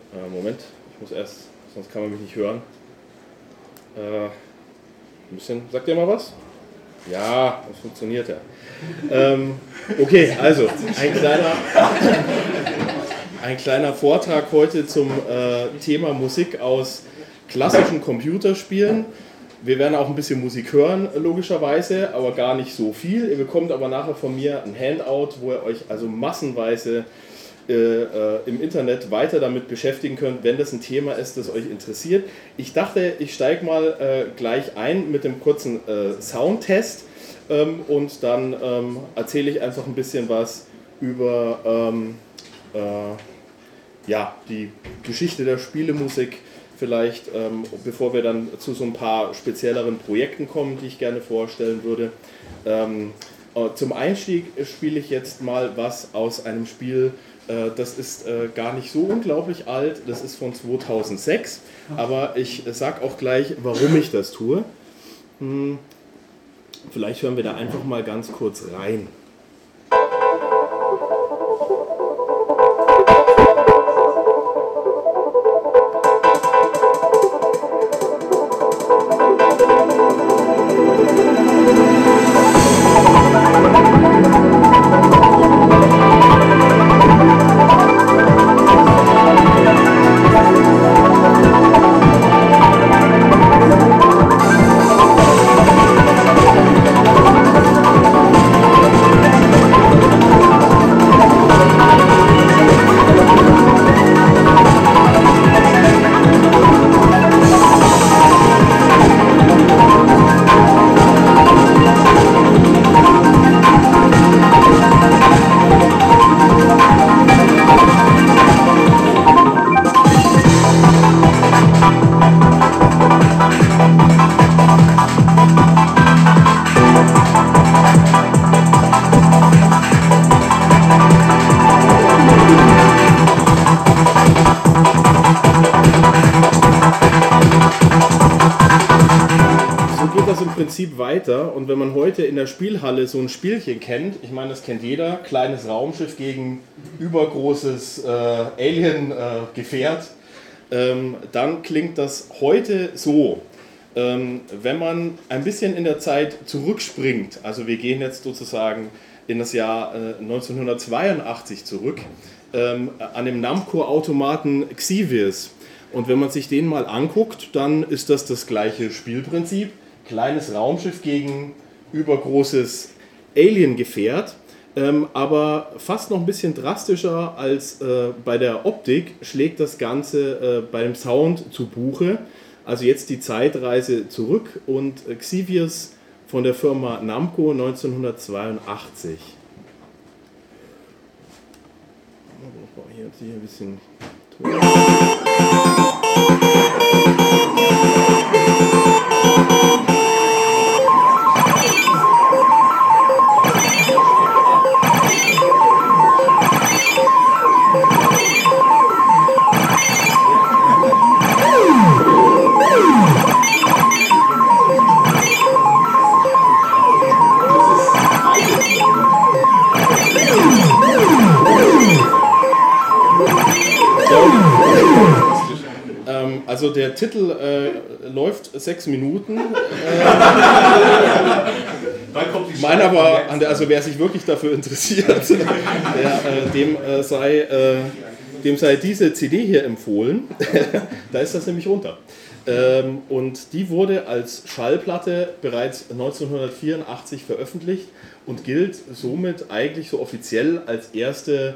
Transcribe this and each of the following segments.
Moment, ich muss erst, sonst kann man mich nicht hören. Ein bisschen, sagt ihr mal was? Ja, das funktioniert ja. Okay, also ein kleiner Vortrag heute zum Thema Musik aus klassischen Computerspielen. Wir werden auch ein bisschen Musik hören, logischerweise, aber gar nicht so viel. Ihr bekommt aber nachher von mir ein Handout, wo ihr euch also massenweise im Internet weiter damit beschäftigen könnt, wenn das ein Thema ist, das euch interessiert. Ich dachte, ich steige mal gleich ein mit dem kurzen Soundtest und dann erzähle ich einfach ein bisschen was über die Geschichte der Spielemusik, vielleicht bevor wir dann zu so ein paar spezielleren Projekten kommen, die ich gerne vorstellen würde. Zum Einstieg spiele ich jetzt mal was aus einem Spiel, das ist gar nicht so unglaublich alt, das ist von 2006, aber ich sage auch gleich, warum ich das tue. Vielleicht hören wir da einfach mal ganz kurz rein. Weiter. Und wenn man heute in der Spielhalle so ein Spielchen kennt, ich meine, das kennt jeder, kleines Raumschiff gegen übergroßes Alien-Gefährt, dann klingt das heute so. Wenn man ein bisschen in der Zeit zurückspringt, also wir gehen jetzt sozusagen in das Jahr 1982 zurück, an dem Namco-Automaten Xevious. Und wenn man sich den mal anguckt, dann ist das gleiche Spielprinzip. Kleines Raumschiff gegen übergroßes Alien-Gefährt, aber fast noch ein bisschen drastischer als bei der Optik schlägt das Ganze bei dem Sound zu Buche. Also jetzt die Zeitreise zurück und Xevious von der Firma Namco 1982. Hier ein bisschen Also der Titel läuft 6 Minuten. Meine aber, also wer sich wirklich dafür interessiert, dem sei diese CD hier empfohlen. Da ist das nämlich runter. Und die wurde als Schallplatte bereits 1984 veröffentlicht und gilt somit eigentlich so offiziell als erste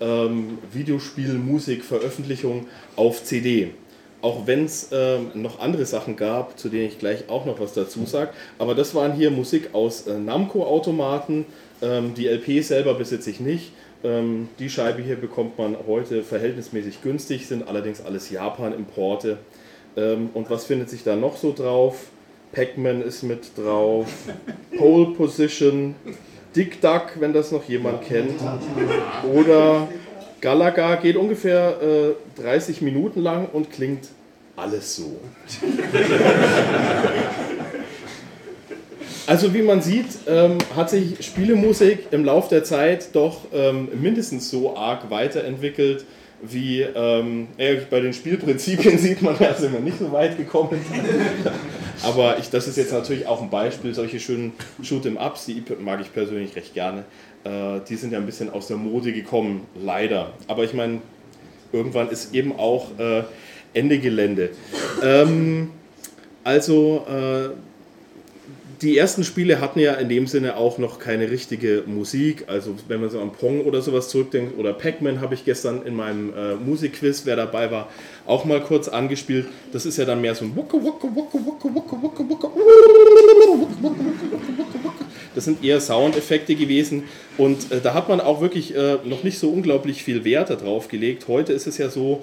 Videospielmusik-Veröffentlichung auf CD. Auch wenn es noch andere Sachen gab, zu denen ich gleich auch noch was dazu sage. Aber das waren hier Musik aus Namco-Automaten. Die LP selber besitze ich nicht. Die Scheibe hier bekommt man heute verhältnismäßig günstig, sind allerdings alles Japan-Importe. Und was findet sich da noch so drauf? Pac-Man ist mit drauf, Pole Position, Dick Duck, wenn das noch jemand kennt. Oder Galaga, geht ungefähr 30 Minuten lang und klingt alles so. Also wie man sieht, hat sich Spielemusik im Laufe der Zeit doch mindestens so arg weiterentwickelt wie bei den Spielprinzipien sieht man, da sind wir nicht so weit gekommen. Aber das ist jetzt natürlich auch ein Beispiel, solche schönen Shoot'em-Ups, die mag ich persönlich recht gerne. Die sind ja ein bisschen aus der Mode gekommen, leider. Aber ich meine, irgendwann ist eben auch Ende Gelände. Die ersten Spiele hatten ja in dem Sinne auch noch keine richtige Musik. Also wenn man so an Pong oder sowas zurückdenkt, oder Pac-Man habe ich gestern in meinem Musikquiz, wer dabei war, auch mal kurz angespielt. Das ist ja dann mehr so ein Wucke, Wucke, Wucke, Wucke, Wucke, Wucke, Wucke. Das sind eher Soundeffekte gewesen und da hat man auch wirklich noch nicht so unglaublich viel Wert darauf gelegt. Heute ist es ja so,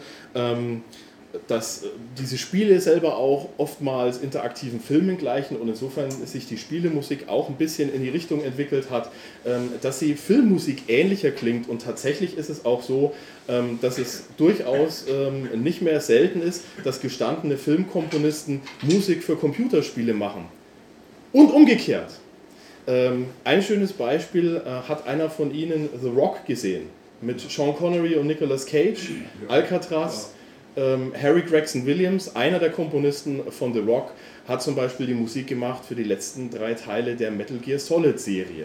dass diese Spiele selber auch oftmals interaktiven Filmen gleichen und insofern sich die Spielemusik auch ein bisschen in die Richtung entwickelt hat, dass sie Filmmusik ähnlicher klingt und tatsächlich ist es auch so, dass es durchaus nicht mehr selten ist, dass gestandene Filmkomponisten Musik für Computerspiele machen und umgekehrt. Ein schönes Beispiel hat einer von Ihnen The Rock gesehen, mit Sean Connery und Nicolas Cage, Alcatraz. Harry Gregson Williams, einer der Komponisten von The Rock, hat zum Beispiel die Musik gemacht für die letzten 3 Teile der Metal Gear Solid Serie.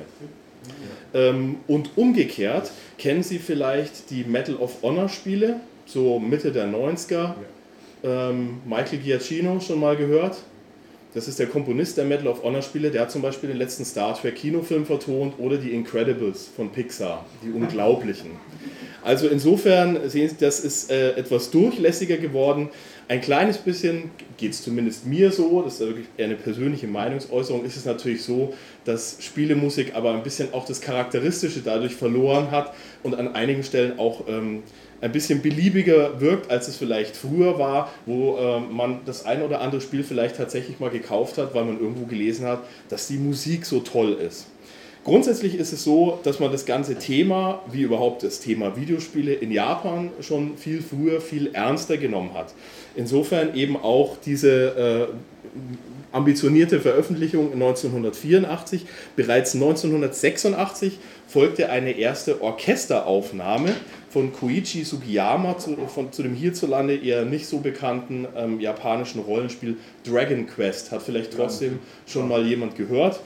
Und umgekehrt kennen Sie vielleicht die Medal of Honor Spiele, so Mitte der 90er. Michael Giacchino schon mal gehört? Das ist der Komponist der Medal of Honor Spiele, der hat zum Beispiel den letzten Star Trek Kinofilm vertont oder die Incredibles von Pixar, die Unglaublichen. Also insofern sehen Sie, das ist etwas durchlässiger geworden. Ein kleines bisschen, geht es zumindest mir so, das ist wirklich eher eine persönliche Meinungsäußerung, ist es natürlich so, dass Spielemusik aber ein bisschen auch das Charakteristische dadurch verloren hat und an einigen Stellen auch ein bisschen beliebiger wirkt, als es vielleicht früher war, wo man das ein oder andere Spiel vielleicht tatsächlich mal gekauft hat, weil man irgendwo gelesen hat, dass die Musik so toll ist. Grundsätzlich ist es so, dass man das ganze Thema, wie überhaupt das Thema Videospiele in Japan schon viel früher, viel ernster genommen hat. Insofern eben auch diese ambitionierte Veröffentlichung 1984. Bereits 1986 folgte eine erste Orchesteraufnahme von Koichi Sugiyama zu dem hierzulande eher nicht so bekannten japanischen Rollenspiel Dragon Quest. Hat vielleicht trotzdem schon mal jemand gehört.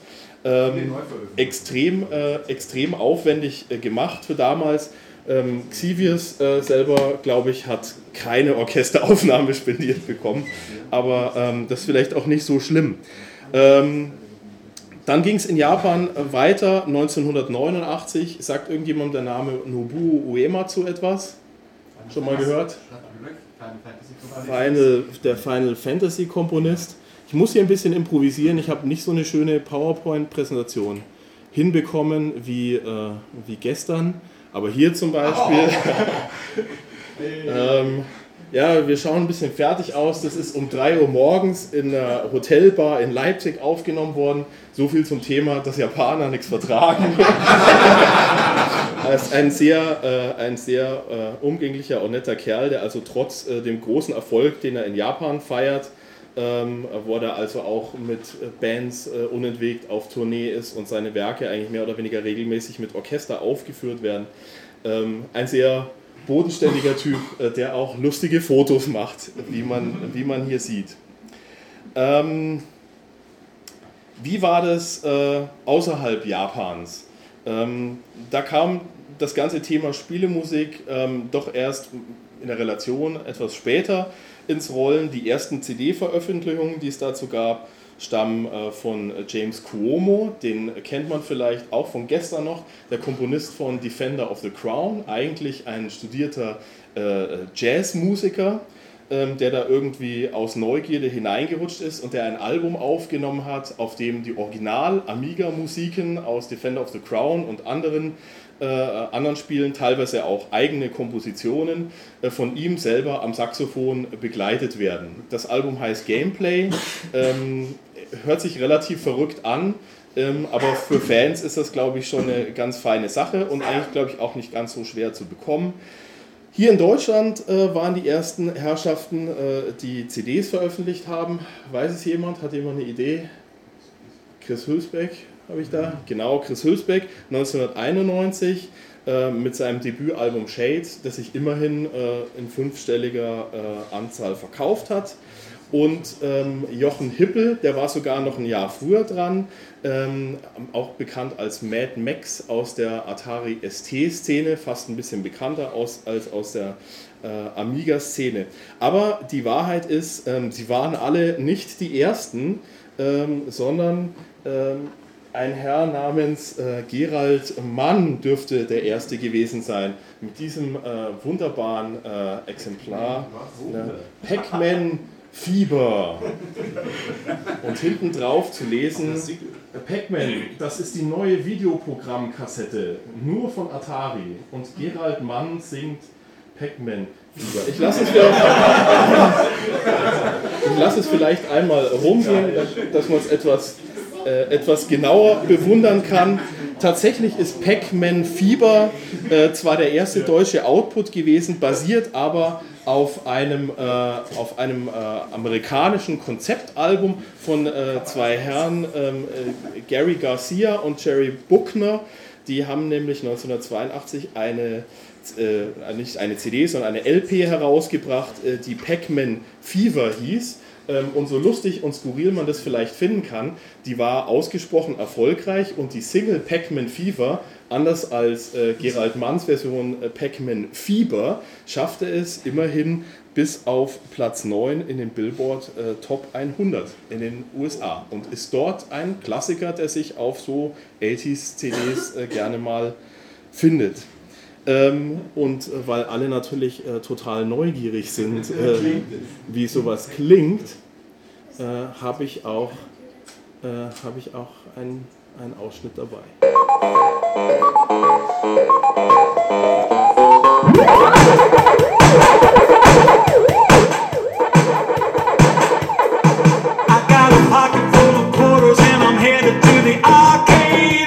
Extrem aufwendig gemacht für damals. Xevious selber, glaube ich, hat keine Orchesteraufnahme spendiert bekommen, aber das ist vielleicht auch nicht so schlimm. Dann ging es in Japan weiter, 1989, sagt irgendjemand der Name Nobuo Uematsu etwas? Schon mal gehört? Der Final Fantasy Komponist. Ich muss hier ein bisschen improvisieren, ich habe nicht so eine schöne PowerPoint-Präsentation hinbekommen wie gestern, aber hier zum Beispiel, ja, wir schauen ein bisschen fertig aus, das ist um 3 Uhr morgens in einer Hotelbar in Leipzig aufgenommen worden, so viel zum Thema, dass Japaner nichts vertragen. Er ist ein sehr umgänglicher und netter Kerl, der also trotz dem großen Erfolg, den er in Japan feiert, wo er also auch mit Bands unentwegt auf Tournee ist und seine Werke eigentlich mehr oder weniger regelmäßig mit Orchester aufgeführt werden. Ein sehr bodenständiger Typ, der auch lustige Fotos macht, wie man hier sieht. Wie war das außerhalb Japans? Da kam das ganze Thema Spielemusik doch erst in der Relation etwas später ins Rollen. Die ersten CD-Veröffentlichungen, die es dazu gab, stammen von James Cuomo, den kennt man vielleicht auch von gestern noch, der Komponist von Defender of the Crown, eigentlich ein studierter Jazzmusiker, der da irgendwie aus Neugierde hineingerutscht ist und der ein Album aufgenommen hat, auf dem die Original-Amiga-Musiken aus Defender of the Crown und anderen Spielen, teilweise auch eigene Kompositionen von ihm selber am Saxophon begleitet werden. Das Album heißt Gameplay, hört sich relativ verrückt an, aber für Fans ist das, glaube ich, schon eine ganz feine Sache und eigentlich, glaube ich, auch nicht ganz so schwer zu bekommen. Hier in Deutschland waren die ersten Herrschaften, die CDs veröffentlicht haben. Weiß es jemand? Hat jemand eine Idee? Chris Hülsbeck habe ich da? Genau, Chris Hülsbeck, 1991. mit seinem Debütalbum Shades, das sich immerhin in 5-stelliger Anzahl verkauft hat. Und Jochen Hippel, der war sogar noch ein Jahr früher dran, auch bekannt als Mad Max aus der Atari ST-Szene, fast ein bisschen bekannter als aus der Amiga-Szene. Aber die Wahrheit ist, sie waren alle nicht die Ersten, sondern ein Herr namens Gerald Mann dürfte der Erste gewesen sein. Mit diesem wunderbaren Exemplar, Pac-Man Fieber. Und hinten drauf zu lesen, Pac-Man, das ist die neue Videoprogrammkassette, nur von Atari. Und Gerald Mann singt Pac-Man Fieber. Ich lasse es vielleicht einmal rumgehen, dass man es etwas genauer bewundern kann. Tatsächlich ist Pac-Man Fieber zwar der erste deutsche Output gewesen, basiert aber auf einem amerikanischen Konzeptalbum von zwei Herren, Gary Garcia und Jerry Buckner. Die haben nämlich 1982 nicht eine CD, sondern eine LP herausgebracht, die Pac-Man Fever hieß. Und so lustig und skurril man das vielleicht finden kann, die war ausgesprochen erfolgreich und die Single Pac-Man Fever, anders als Gerald Manns Version Pac-Man Fieber, schaffte es immerhin bis auf Platz 9 in den Billboard Top 100 in den USA und ist dort ein Klassiker, der sich auf so 80s CDs gerne mal findet. Und weil alle natürlich total neugierig sind, wie sowas klingt, habe ich auch einen Ausschnitt dabei. I got a pocket full of quarters and I'm headed to the arcade.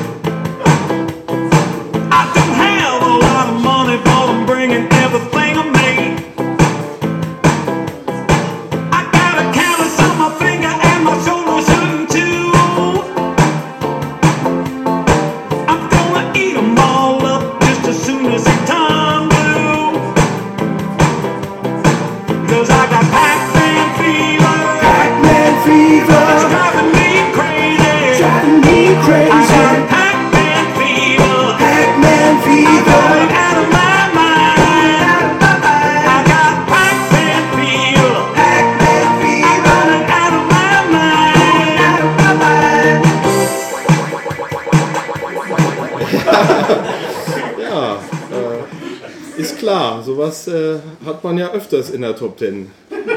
Bringing everything I made. I got a canvas on my finger and my shoulder shooting too. I'm gonna eat them all up just as soon as the time do. 'Cause I got Pac-Man fever. Pac-Man fever. It's driving me crazy. Driving me crazy. I got Pac-Man fever. Pac-Man fever. I'm going out of my ja, ist klar, sowas hat man ja öfters in der Top 10.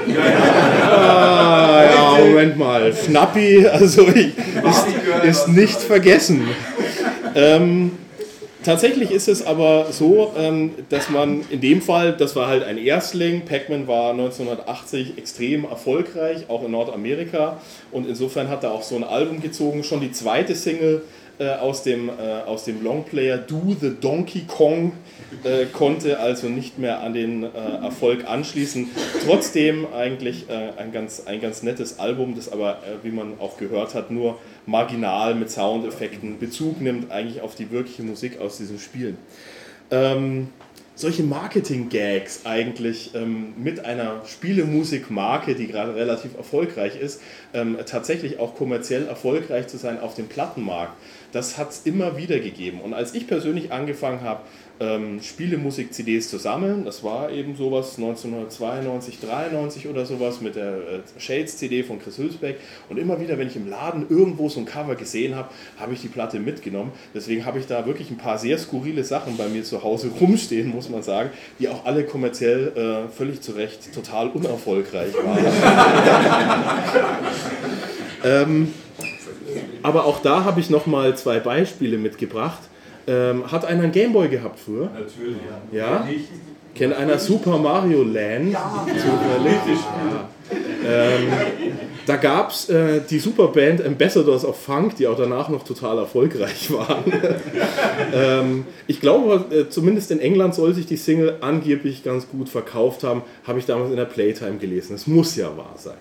Ja, Moment mal, Schnappi, also ist nicht vergessen. Tatsächlich ist es aber so, dass man in dem Fall, das war halt ein Erstling, Pac-Man war 1980 extrem erfolgreich, auch in Nordamerika, und insofern hat er auch so ein Album gezogen, schon die zweite Single aus dem Longplayer Do the Donkey Kong konnte also nicht mehr an den Erfolg anschließen. Trotzdem eigentlich ein ganz nettes Album, das aber, wie man auch gehört hat, nur marginal mit Soundeffekten Bezug nimmt eigentlich auf die wirkliche Musik aus diesen Spielen. Solche Marketing-Gags eigentlich mit einer Spielemusikmarke, die gerade relativ erfolgreich ist, tatsächlich auch kommerziell erfolgreich zu sein auf dem Plattenmarkt, das hat es immer wieder gegeben. Und als ich persönlich angefangen habe, Spielemusik-CDs zu sammeln, das war eben sowas 1992, 93 oder sowas mit der Shades-CD von Chris Hülsbeck, und immer wieder, wenn ich im Laden irgendwo so ein Cover gesehen habe, habe ich die Platte mitgenommen. Deswegen habe ich da wirklich ein paar sehr skurrile Sachen bei mir zu Hause rumstehen, muss man sagen, die auch alle kommerziell völlig zu Recht total unerfolgreich waren. Aber auch da habe ich nochmal 2 Beispiele mitgebracht. Hat einer einen Gameboy gehabt früher? Natürlich. Ja? Kennt einer Super Mario Land? Ja. Da gab es die Superband Ambassadors of Funk, die auch danach noch total erfolgreich waren. Ich glaube, zumindest in England soll sich die Single angeblich ganz gut verkauft haben. Habe ich damals in der Playtime gelesen. Das muss ja wahr sein.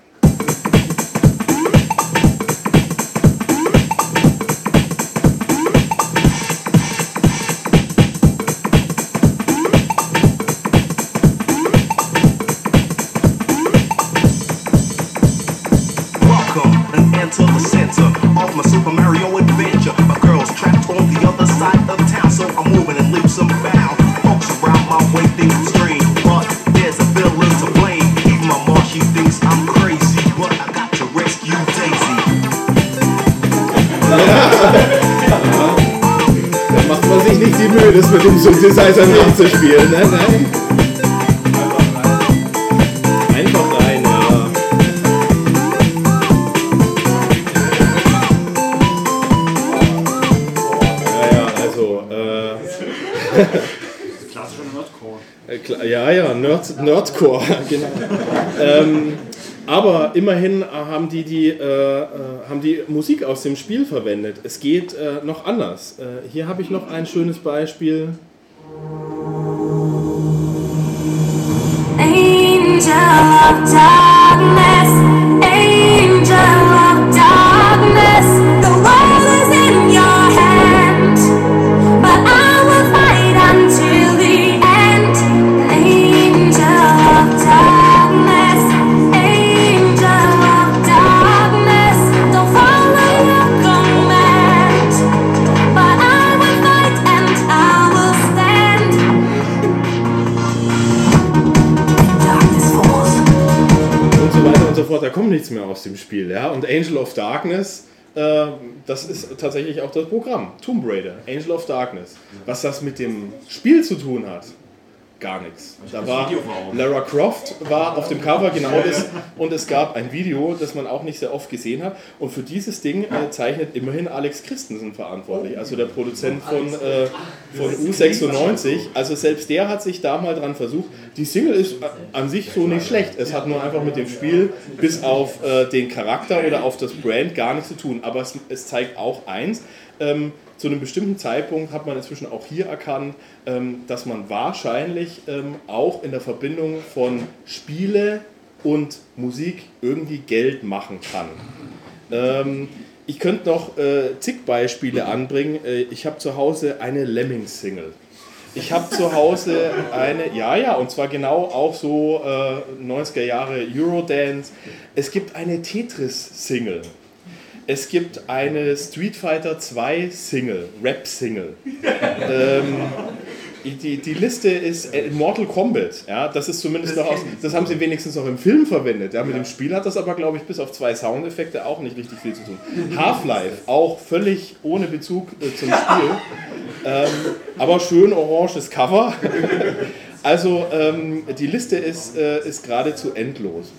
to the center of my Super Mario adventure. My girl's trapped on the other side of town, so I'm moving in leaps and bounds. Folks around my way think I'm strange, but there's a villain to blame. Even my mom, she thinks I'm crazy, but I got to rescue Daisy. Da macht man sich nicht die Mühe, das mit dem Synthesizer nachzuspielen. Nein. Einfach rein, ja. Ja, also, klassischer Nerdcore. Ja, Nerdcore, genau. Aber immerhin haben die Musik aus dem Spiel verwendet. Es geht noch anders. Hier habe ich noch ein schönes Beispiel. Angel of darkness, angel of darkness, the world is in your hand, but I will fight until the end. Angel of darkness, angel of darkness, don't follow your command, but I will fight and I will stand. Darkness falls. Und so weiter und so fort. Da kommt nichts mehr aus dem Spiel. Ja? Und Angel of Darkness, das ist tatsächlich auch das Programm. Tomb Raider, Angel of Darkness. Was das mit dem Spiel zu tun hat, gar nichts. Da war Lara Croft war auf dem Cover genau das und es gab ein Video, das man auch nicht sehr oft gesehen hat und für dieses Ding zeichnet immerhin Alex Christensen verantwortlich, also der Produzent von U96. Also selbst der hat sich da mal dran versucht. Die Single ist an sich so nicht schlecht. Es hat nur einfach mit dem Spiel bis auf den Charakter oder auf das Brand gar nichts zu tun. Aber es zeigt auch eins, zu einem bestimmten Zeitpunkt hat man inzwischen auch hier erkannt, dass man wahrscheinlich auch in der Verbindung von Spiele und Musik irgendwie Geld machen kann. Ich könnte noch zig Beispiele anbringen. Ich habe zu Hause eine Lemmings-Single. Ich habe zu Hause eine, und zwar genau auch so 90er Jahre Eurodance. Es gibt eine Tetris-Single. Es gibt eine Street Fighter 2 Single, Rap-Single. Die Liste ist Mortal Kombat. Ja, das ist zumindest noch das haben sie wenigstens noch im Film verwendet. Ja, mit dem Spiel hat das aber, glaube ich, bis auf 2 Soundeffekte auch nicht richtig viel zu tun. Half-Life, auch völlig ohne Bezug zum Spiel. Aber schön oranges Cover. Also die Liste ist geradezu endlos.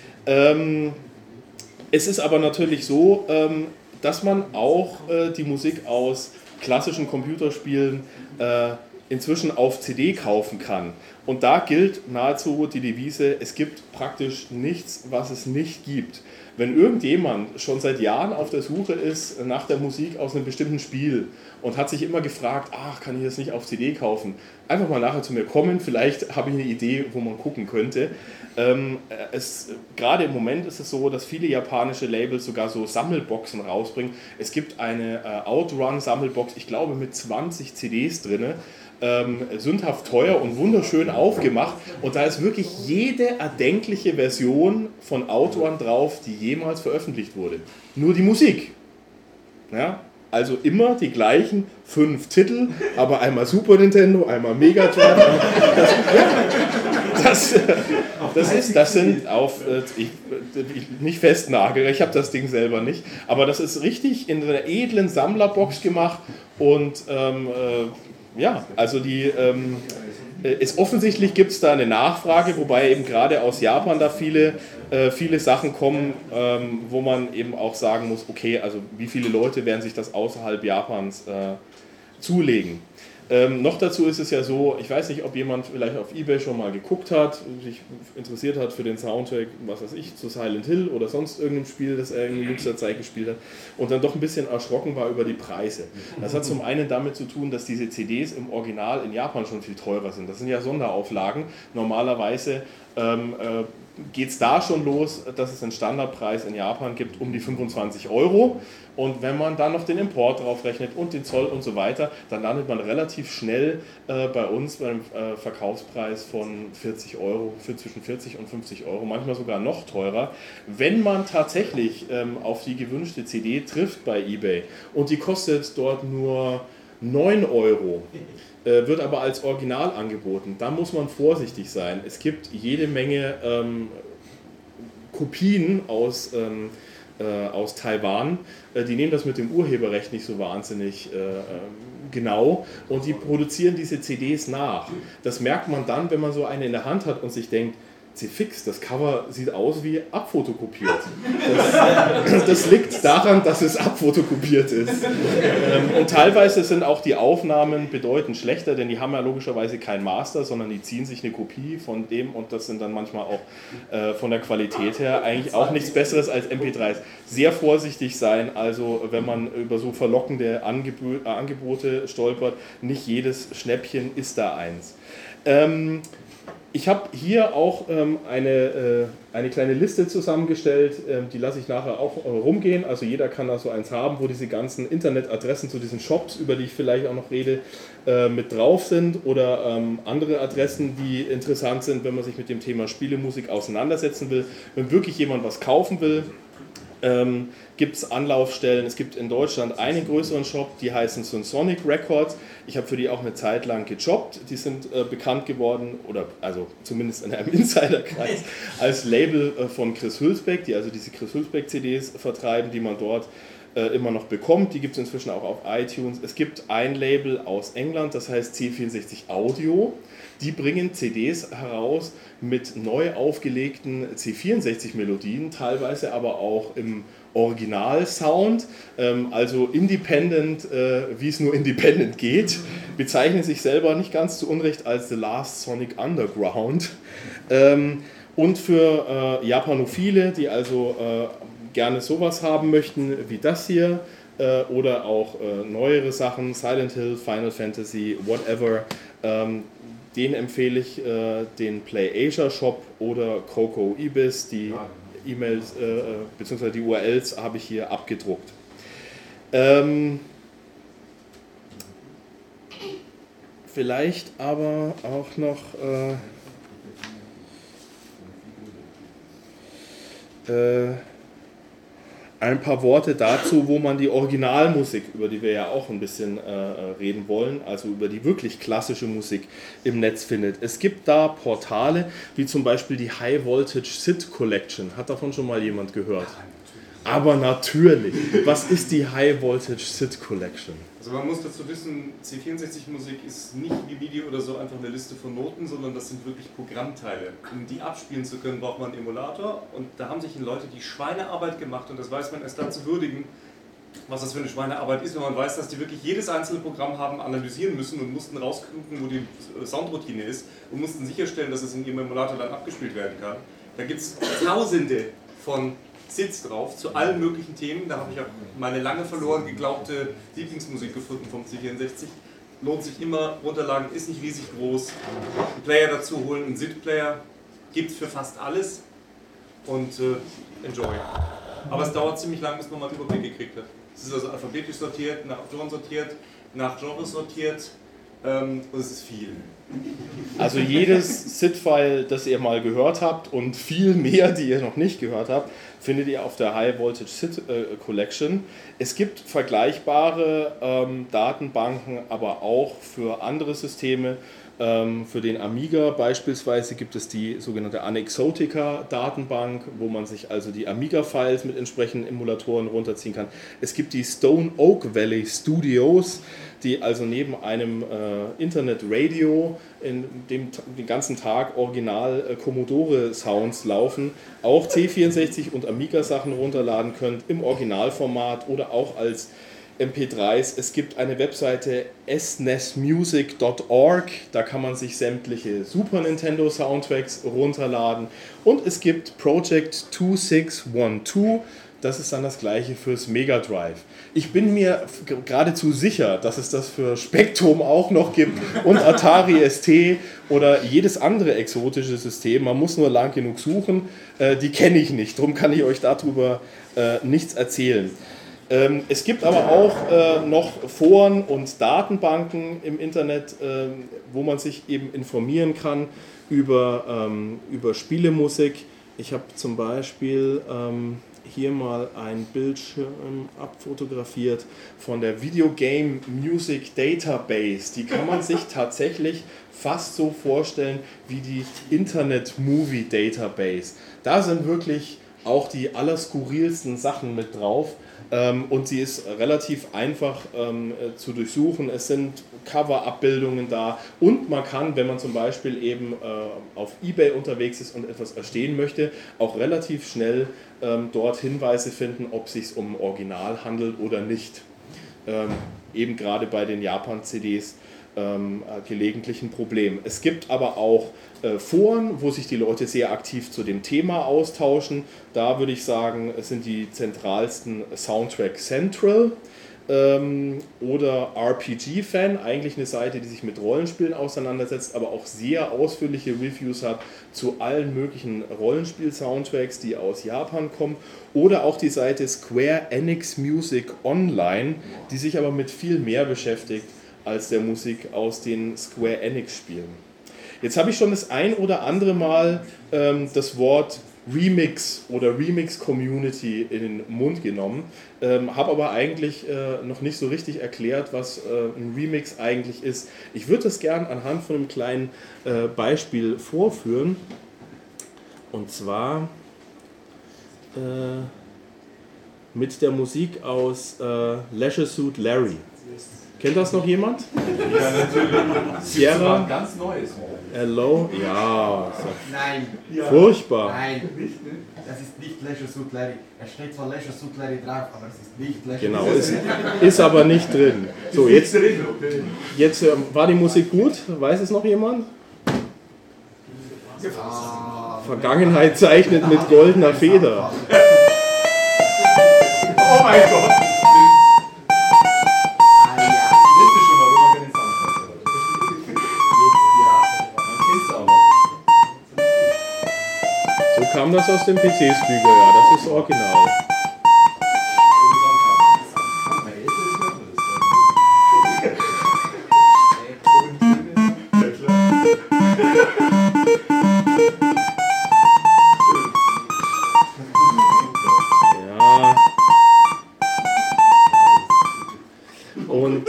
Es ist aber natürlich so, dass man auch die Musik aus klassischen Computerspielen inzwischen auf CD kaufen kann. Und da gilt nahezu die Devise, es gibt praktisch nichts, was es nicht gibt. Wenn irgendjemand schon seit Jahren auf der Suche ist nach der Musik aus einem bestimmten Spiel und hat sich immer gefragt, kann ich das nicht auf CD kaufen? Einfach mal nachher zu mir kommen, vielleicht habe ich eine Idee, wo man gucken könnte. Gerade im Moment ist es so, dass viele japanische Labels sogar so Sammelboxen rausbringen. Es gibt eine Outrun-Sammelbox, ich glaube mit 20 CDs drin. Sündhaft teuer und wunderschön aufgemacht und da ist wirklich jede erdenkliche Version von Outrun drauf, die jemals veröffentlicht wurde. Nur die Musik. Ja? Also immer die gleichen 5 Titel, aber einmal Super Nintendo, einmal Mega Drive. Das sind auf, nicht festnageln, ich habe das Ding selber nicht, aber das ist richtig in einer edlen Sammlerbox gemacht und also offensichtlich gibt es da eine Nachfrage, wobei eben gerade aus Japan da viele Sachen kommen, wo man eben auch sagen muss, okay, also wie viele Leute werden sich das außerhalb Japans zulegen. Noch dazu ist es ja so, ich weiß nicht, ob jemand vielleicht auf eBay schon mal geguckt hat, sich interessiert hat für den Soundtrack, was weiß ich, zu Silent Hill oder sonst irgendeinem Spiel, das er in jüngster Zeit gespielt hat und dann doch ein bisschen erschrocken war über die Preise. Das hat zum einen damit zu tun, dass diese CDs im Original in Japan schon viel teurer sind. Das sind ja Sonderauflagen. Normalerweise geht es da schon los, dass es einen Standardpreis in Japan gibt um die 25 €. Und wenn man dann noch den Import drauf rechnet und den Zoll und so weiter, dann landet man relativ schnell bei uns beim Verkaufspreis von 40 €, für zwischen 40 und 50 €, manchmal sogar noch teurer. Wenn man tatsächlich auf die gewünschte CD trifft bei eBay und die kostet dort nur 9 €, wird aber als Original angeboten, da muss man vorsichtig sein. Es gibt jede Menge Kopien aus Taiwan, die nehmen das mit dem Urheberrecht nicht so wahnsinnig genau und die produzieren diese CDs nach. Das merkt man dann, wenn man so eine in der Hand hat und sich denkt, fix, das Cover sieht aus wie abfotokopiert. Das liegt daran, dass es abfotokopiert ist. Und teilweise sind auch die Aufnahmen bedeutend schlechter, denn die haben ja logischerweise kein Master, sondern die ziehen sich eine Kopie von dem und das sind dann manchmal auch von der Qualität her eigentlich auch nichts Besseres als MP3s. Sehr vorsichtig sein, also wenn man über so verlockende Angebote stolpert, nicht jedes Schnäppchen ist da eins. Ich habe hier auch eine kleine Liste zusammengestellt, die lasse ich nachher auch rumgehen. Also jeder kann da so eins haben, wo diese ganzen Internetadressen zu diesen Shops, über die ich vielleicht auch noch rede, mit drauf sind oder andere Adressen, die interessant sind, wenn man sich mit dem Thema Spielemusik auseinandersetzen will. Wenn wirklich jemand was kaufen will, gibt es Anlaufstellen. Es gibt in Deutschland einen größeren Shop, die heißen Sonic Records. Ich habe für die auch eine Zeit lang gejobbt. Die sind bekannt geworden, oder also zumindest in einem Insiderkreis, als Label von Chris Hülsbeck, die also diese Chris Hülsbeck CDs vertreiben, die man dort immer noch bekommt. Die gibt es inzwischen auch auf iTunes. Es gibt ein Label aus England, das heißt C64 Audio. Die bringen CDs heraus mit neu aufgelegten C64-Melodien, teilweise aber auch im Original-Sound, also independent, wie es nur independent geht, bezeichnen sich selber nicht ganz zu Unrecht als The Last Sonic Underground. Und für Japanophile, die also gerne sowas haben möchten wie das hier, oder auch neuere Sachen, Silent Hill, Final Fantasy, whatever, den empfehle ich den Play Asia Shop oder Coco Ibis. Die E-Mails bzw. die URLs habe ich hier abgedruckt. Vielleicht aber auch noch ein paar Worte dazu, wo man die Originalmusik, über die wir ja auch ein bisschen reden wollen, also über die wirklich klassische Musik im Netz findet. Es gibt da Portale, wie zum Beispiel die High Voltage SID Collection. Hat davon schon mal jemand gehört? Aber natürlich. Was ist die High Voltage SID Collection? Also man muss dazu wissen, C64-Musik ist nicht wie Video oder so einfach eine Liste von Noten, sondern das sind wirklich Programmteile. Um die abspielen zu können, braucht man einen Emulator und da haben sich Leute die Schweinearbeit gemacht und das weiß man erst dann zu würdigen, was das für eine Schweinearbeit ist, wenn man weiß, dass die wirklich jedes einzelne Programm haben analysieren müssen und mussten rauskriegen, wo die Soundroutine ist und mussten sicherstellen, dass es in ihrem Emulator dann abgespielt werden kann. Da gibt es Tausende von SIDs drauf, zu allen möglichen Themen. Da habe ich auch meine lange verloren geglaubte Lieblingsmusik gefunden vom C64. Lohnt sich immer, runterladen, ist nicht riesig groß. Einen Player dazu holen, einen SID-Player, gibt es für fast alles und enjoy. Aber es dauert ziemlich lang, bis man mal einen Überblick gekriegt hat. Es ist also alphabetisch sortiert, nach Autoren sortiert, nach Genres sortiert und es ist viel. Also jedes SID-File, das ihr mal gehört habt und viel mehr, die ihr noch nicht gehört habt, findet ihr auf der High Voltage SID Collection. Es gibt vergleichbare Datenbanken, aber auch für andere Systeme. Für den Amiga beispielsweise gibt es die sogenannte Anexotica Datenbank, wo man sich also die Amiga-Files mit entsprechenden Emulatoren runterziehen kann. Es gibt die Stone Oak Valley Studios, die also neben einem Internet-Radio, in dem den ganzen Tag original Commodore-Sounds laufen, auch C64 und Amiga-Sachen runterladen könnt im Originalformat oder auch als MP3s. Es gibt eine Webseite snesmusic.org, da kann man sich sämtliche Super Nintendo Soundtracks runterladen und es gibt Project 2612, Das ist dann das gleiche fürs Mega Drive. Ich bin mir geradezu sicher, dass es das für Spectrum auch noch gibt und Atari ST oder jedes andere exotische System. Man muss nur lang genug suchen. Die kenne ich nicht, darum kann ich euch darüber nichts erzählen. Es gibt aber auch noch Foren und Datenbanken im Internet, wo man sich eben informieren kann über Spielemusik. Ich habe zum Beispiel hier mal ein Bildschirm abfotografiert von der Video Game Music Database. Die kann man sich tatsächlich fast so vorstellen wie die Internet Movie Database. Da sind wirklich auch die allerskurrilsten Sachen mit drauf. Und sie ist relativ einfach zu durchsuchen. Es sind Cover-Abbildungen da und man kann, wenn man zum Beispiel eben auf eBay unterwegs ist und etwas erstehen möchte, auch relativ schnell dort Hinweise finden, ob es sich um Original handelt oder nicht. Eben gerade bei den Japan-CDs gelegentlich ein Problem. Es gibt aber auch Foren, wo sich die Leute sehr aktiv zu dem Thema austauschen. Da würde ich sagen, es sind die zentralsten Soundtrack Central oder RPG Fan, eigentlich eine Seite, die sich mit Rollenspielen auseinandersetzt, aber auch sehr ausführliche Reviews hat zu allen möglichen Rollenspiel-Soundtracks, die aus Japan kommen. Oder auch die Seite Square Enix Music Online, die sich aber mit viel mehr beschäftigt als der Musik aus den Square Enix Spielen. Jetzt habe ich schon das ein oder andere Mal das Wort Remix oder Remix Community in den Mund genommen, habe aber eigentlich noch nicht so richtig erklärt, was ein Remix eigentlich ist. Ich würde das gern anhand von einem kleinen Beispiel vorführen, und zwar mit der Musik aus Leisure Suit Larry. Kennt das noch jemand? Ja, natürlich. Sierra? Ein ganz neues. Hello? Ja. Nein. Furchtbar. Nein. Das ist nicht Leisure Suit Larry. Er steht zwar Leisure Suit Larry drauf, aber es ist nicht Leisure Genau, Suit ist aber nicht drin. So, jetzt Okay. war die Musik gut? Weiß es noch jemand? Vergangenheit zeichnet mit goldener Feder. Oh mein Gott! Wisst ihr schon, warum man keine Soundtrack hat? Man kennt es aber. So kam das aus dem PC-Speaker, ja, das ist original. Ja. Und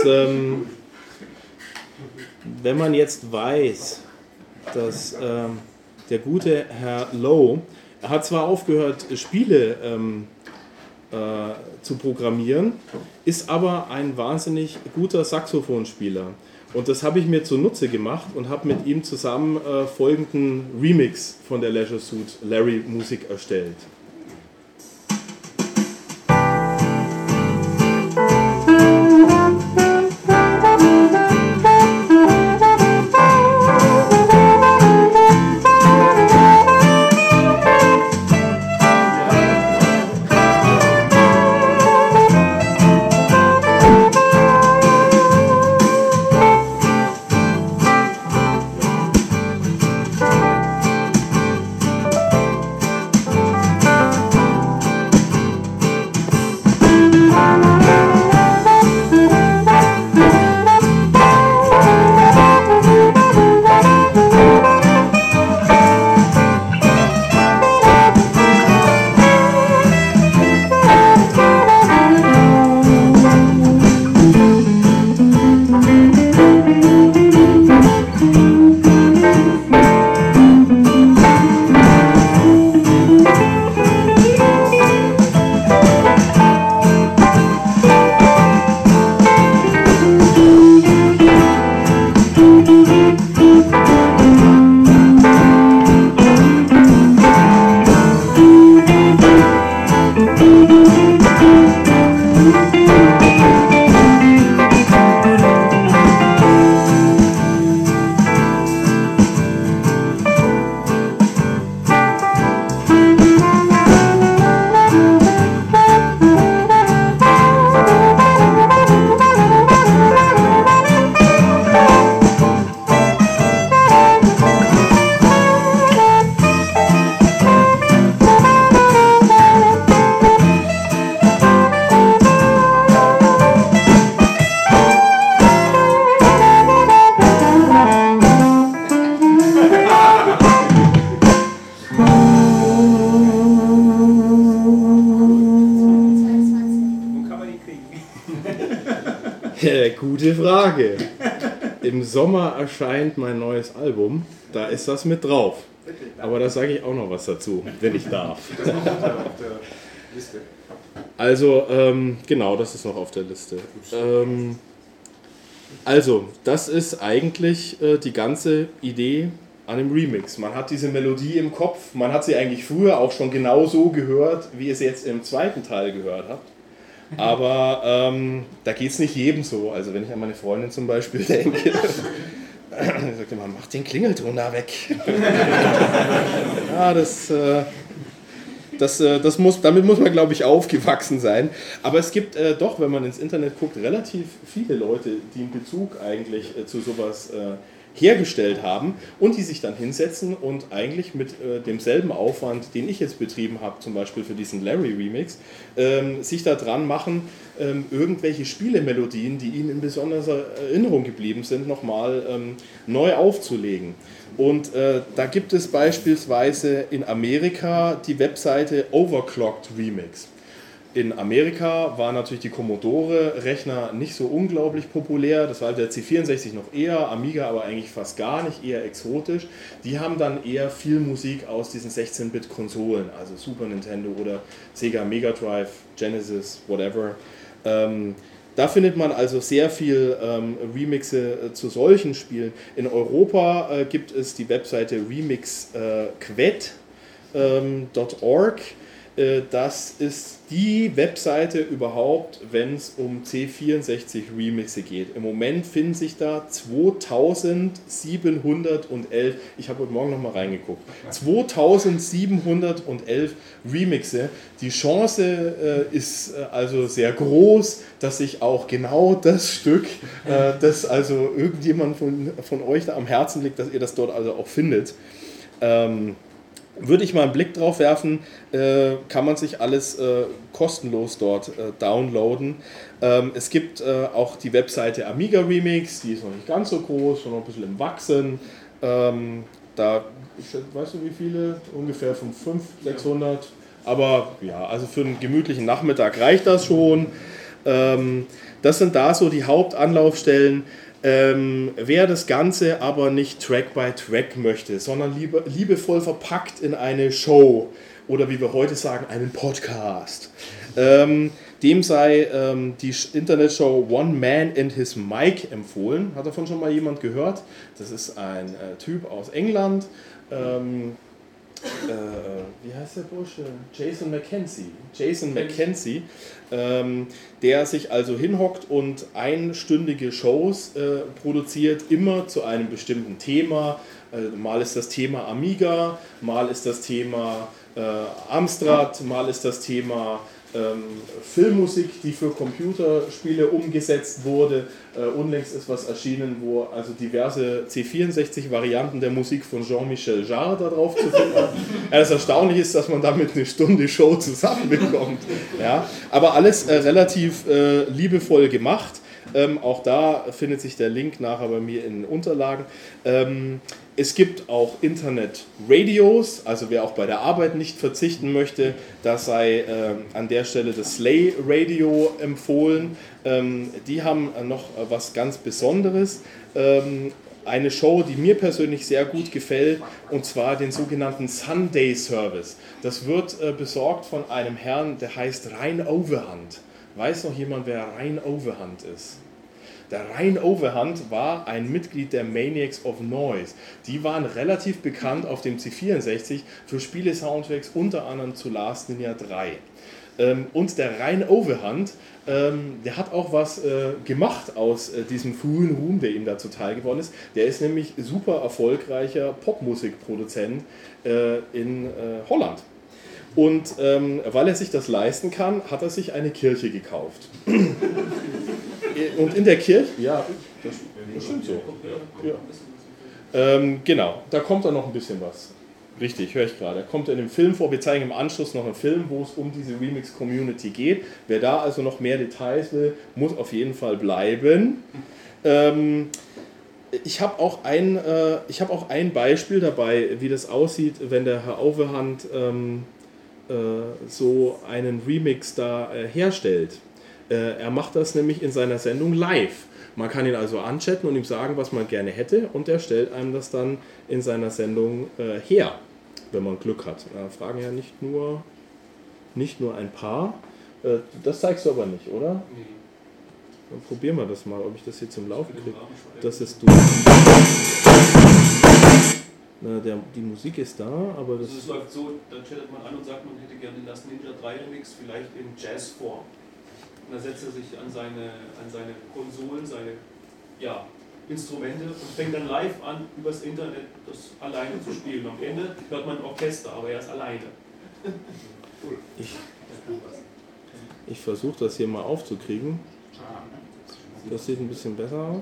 wenn man jetzt weiß, dass der gute Herr Lowe, er hat zwar aufgehört, Spiele zu programmieren, ist aber ein wahnsinnig guter Saxophonspieler. Und das habe ich mir zunutze gemacht und habe mit ihm zusammen folgenden Remix von der Leisure Suit Larry Musik erstellt. Gute Frage. Im Sommer erscheint mein neues Album. Da ist das mit drauf. Aber da sage ich auch noch was dazu, wenn ich darf. Das ist noch auf der Liste. Also, genau, das ist noch auf der Liste. Also, das ist eigentlich die ganze Idee an dem Remix. Man hat diese Melodie im Kopf, man hat sie eigentlich früher auch schon genau so gehört, wie ihr es jetzt im zweiten Teil gehört habt. Aber da geht es nicht jedem so. Also wenn ich an meine Freundin zum Beispiel denke, dann sagt immer, mach den Klingelton da weg. Ja, damit muss man, glaube ich, aufgewachsen sein. Aber es gibt doch, wenn man ins Internet guckt, relativ viele Leute, die einen Bezug eigentlich zu sowas hergestellt haben und die sich dann hinsetzen und eigentlich mit demselben Aufwand, den ich jetzt betrieben habe, zum Beispiel für diesen Larry-Remix, sich da dran machen, irgendwelche Spielemelodien, die ihnen in besonderer Erinnerung geblieben sind, nochmal neu aufzulegen. Und da gibt es beispielsweise in Amerika die Webseite Overclocked Remix. In Amerika waren natürlich die Commodore-Rechner nicht so unglaublich populär. Das war der C64 noch eher, Amiga aber eigentlich fast gar nicht, eher exotisch. Die haben dann eher viel Musik aus diesen 16-Bit-Konsolen, also Super Nintendo oder Sega Mega Drive, Genesis, whatever. Da findet man also sehr viel Remixe zu solchen Spielen. In Europa gibt es die Webseite remixquet.org. Das ist die Webseite überhaupt, wenn es um C64 Remixe geht. Im Moment finden sich da 2711, ich habe heute Morgen nochmal reingeguckt, 2711 Remixe. Die Chance ist also sehr groß, dass sich auch genau das Stück, das also irgendjemand von euch da am Herzen liegt, dass ihr das dort also auch findet. Würde ich mal einen Blick drauf werfen, kann man sich alles kostenlos dort downloaden. Es gibt auch die Webseite Amiga Remix, die ist noch nicht ganz so groß, sondern ein bisschen im Wachsen. Da, weißt du wie viele? Ungefähr von 500, 600. Aber ja, also für einen gemütlichen Nachmittag reicht das schon. Das sind da so die Hauptanlaufstellen. Wer das Ganze aber nicht Track by Track möchte, sondern liebevoll verpackt in eine Show oder wie wir heute sagen, einen Podcast, dem sei die Internetshow One Man and His Mic empfohlen. Hat davon schon mal jemand gehört? Das ist ein Typ aus England. Wie heißt der Bursche? Jason McKenzie, der sich also hinhockt und einstündige Shows produziert, immer zu einem bestimmten Thema. Mal ist das Thema Amiga, mal ist das Thema Amstrad, mal ist das Thema Filmmusik, die für Computerspiele umgesetzt wurde. Unlängst ist was erschienen, wo also diverse C64-Varianten der Musik von Jean-Michel Jarre da drauf zu finden hat. Das Erstaunliche ist, dass man damit eine Stunde Show zusammenbekommt. Ja, aber alles relativ liebevoll gemacht. Auch da findet sich der Link nachher bei mir in den Unterlagen. Es gibt auch Internet-Radios, also wer auch bei der Arbeit nicht verzichten möchte, da sei an der Stelle das Slay Radio empfohlen. Die haben noch was ganz Besonderes. Eine Show, die mir persönlich sehr gut gefällt, und zwar den sogenannten Sunday Service. Das wird besorgt von einem Herrn, der heißt Rein Overhand. Weiß noch jemand, wer Rein Overhand ist? Der Rein Overhand war ein Mitglied der Maniacs of Noise. Die waren relativ bekannt auf dem C64 für Spiele-Soundtracks, unter anderem zu Last Ninja 3. Und der Rein Overhand, der hat auch was gemacht aus diesem frühen Ruhm, der ihm da zuteil geworden ist. Der ist nämlich super erfolgreicher Popmusikproduzent in Holland. Und weil er sich das leisten kann, hat er sich eine Kirche gekauft. Und in der Kirche, ja, das stimmt so. Ja. Genau, da kommt dann noch ein bisschen was. Richtig, höre ich gerade. Da kommt in dem Film vor, wir zeigen im Anschluss noch einen Film, wo es um diese Remix-Community geht. Wer da also noch mehr Details will, muss auf jeden Fall bleiben. Ich habe auch ein Beispiel dabei, wie das aussieht, wenn der Herr Overhand so einen Remix da herstellt. Er macht das nämlich in seiner Sendung live. Man kann ihn also anchatten und ihm sagen, was man gerne hätte, und er stellt einem das dann in seiner Sendung her, wenn man Glück hat. Da fragen ja nicht nur ein paar. Das zeigst du aber nicht, oder? Nee. Dann probieren wir das mal, ob ich das hier zum Laufen kriege. Das ist du. Na, die Musik ist da, aber das... Also es läuft so, da chattet man an und sagt, man hätte gerne den Last Ninja 3 Remix vielleicht in Jazzform. Und dann setzt er sich an seine Konsolen, seine Instrumente und fängt dann live an, übers Internet das alleine zu spielen. Am Ende hört man ein Orchester, aber er ist alleine. Cool. Ich versuche das hier mal aufzukriegen. Das sieht ein bisschen besser aus.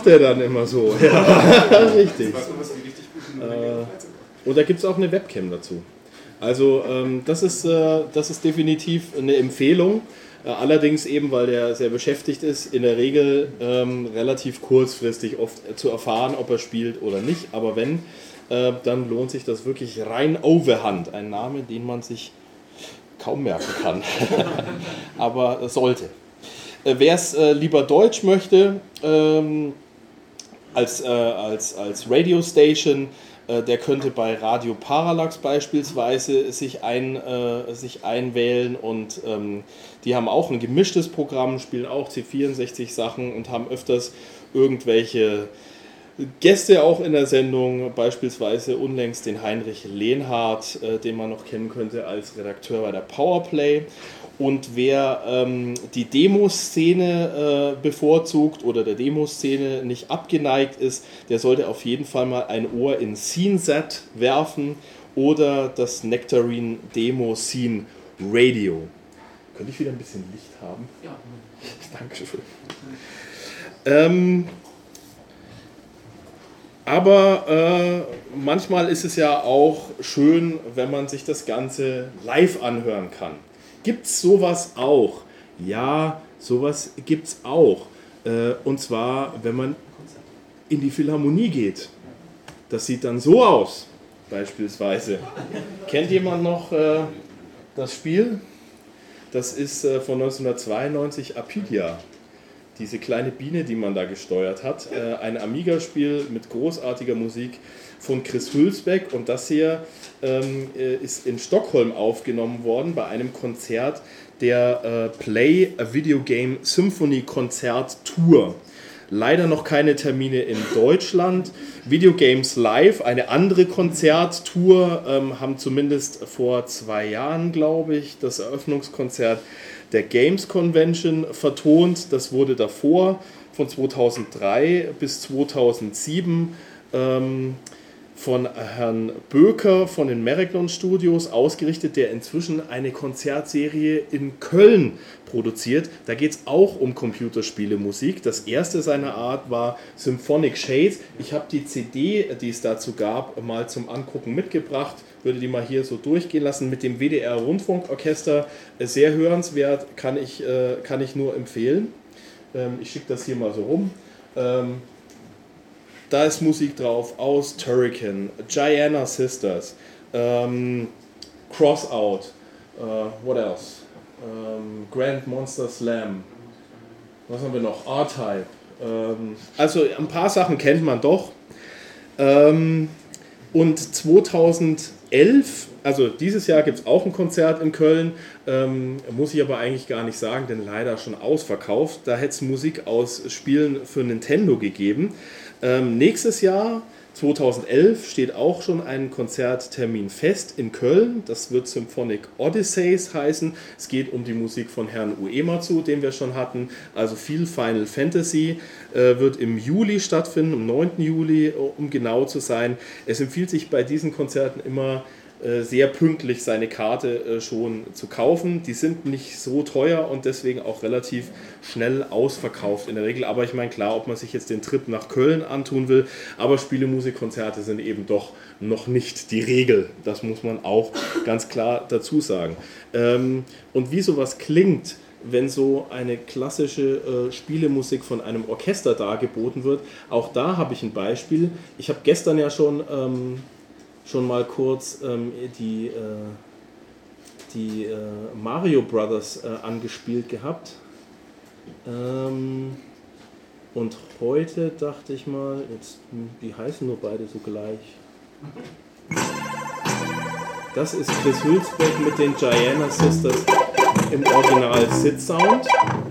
lacht er dann immer so. Ja, richtig. Das war was die richtig guten Und da gibt es auch eine Webcam dazu. Also das ist definitiv eine Empfehlung. Allerdings eben, weil der sehr beschäftigt ist, in der Regel relativ kurzfristig oft zu erfahren, ob er spielt oder nicht. Aber wenn, dann lohnt sich das wirklich. Rein Overhand, ein Name, den man sich kaum merken kann, aber sollte. Wer es lieber Deutsch möchte, als Radio-Station, der könnte bei Radio Parallax beispielsweise sich einwählen und die haben auch ein gemischtes Programm, spielen auch C64 Sachen und haben öfters irgendwelche Gäste auch in der Sendung, beispielsweise unlängst den Heinrich Lehnhardt, den man noch kennen könnte als Redakteur bei der Powerplay. Und wer die Demoszene bevorzugt oder der Demoszene nicht abgeneigt ist, der sollte auf jeden Fall mal ein Ohr in SceneSet werfen oder das Nectarine Demo Scene Radio. Könnte ich wieder ein bisschen Licht haben? Ja. Dankeschön. Aber manchmal ist es ja auch schön, wenn man sich das Ganze live anhören kann. Gibt es sowas auch? Ja, sowas gibt es auch. Und zwar, wenn man in die Philharmonie geht. Das sieht dann so aus, beispielsweise. Kennt jemand noch das Spiel? Das ist von 1992 Apidia. Diese kleine Biene, die man da gesteuert hat. Ein Amiga-Spiel mit großartiger Musik von Chris Hülsbeck. Und das hier ist in Stockholm aufgenommen worden bei einem Konzert der Play a Video Game Symphony Konzert Tour. Leider noch keine Termine in Deutschland. Video Games Live, eine andere Konzerttour, haben zumindest vor 2 Jahren, glaube ich, das Eröffnungskonzert der Games Convention vertont. Das wurde davor von 2003 bis 2007 von Herrn Böker von den Marathon Studios ausgerichtet, der inzwischen eine Konzertserie in Köln produziert. Da geht es auch um Computerspiele-Musik. Das erste seiner Art war Symphonic Shades. Ich habe die CD, die es dazu gab, mal zum Angucken mitgebracht. Würde die mal hier so durchgehen lassen mit dem WDR Rundfunkorchester. Sehr hörenswert, kann ich nur empfehlen. Ich schicke das hier mal so rum. Da ist Musik drauf aus Turrican, Gianna Sisters, Crossout, what else? Grand Monster Slam. Was haben wir noch? R-Type. Also ein paar Sachen kennt man doch. Und 2011, also dieses Jahr gibt es auch ein Konzert in Köln, muss ich aber eigentlich gar nicht sagen, denn leider schon ausverkauft. Da hätte es Musik aus Spielen für Nintendo gegeben. Nächstes Jahr, 2011, steht auch schon ein Konzerttermin fest in Köln. Das wird Symphonic Odysseys heißen. Es geht um die Musik von Herrn Uematsu, den wir schon hatten. Also viel Final Fantasy wird im Juli stattfinden, am 9. Juli, um genau zu sein. Es empfiehlt sich bei diesen Konzerten immer sehr pünktlich seine Karte schon zu kaufen. Die sind nicht so teuer und deswegen auch relativ schnell ausverkauft in der Regel. Aber ich meine, klar, ob man sich jetzt den Trip nach Köln antun will, aber Spielemusikkonzerte sind eben doch noch nicht die Regel. Das muss man auch ganz klar dazu sagen. Und wie sowas klingt, wenn so eine klassische Spielemusik von einem Orchester dargeboten wird, auch da habe ich ein Beispiel. Ich habe gestern ja schon mal kurz die Mario Brothers angespielt gehabt. Und heute dachte ich mal, jetzt, die heißen nur beide so gleich. Das ist Chris Hülsbeck mit den Gianna Sisters im Original Sid Sound.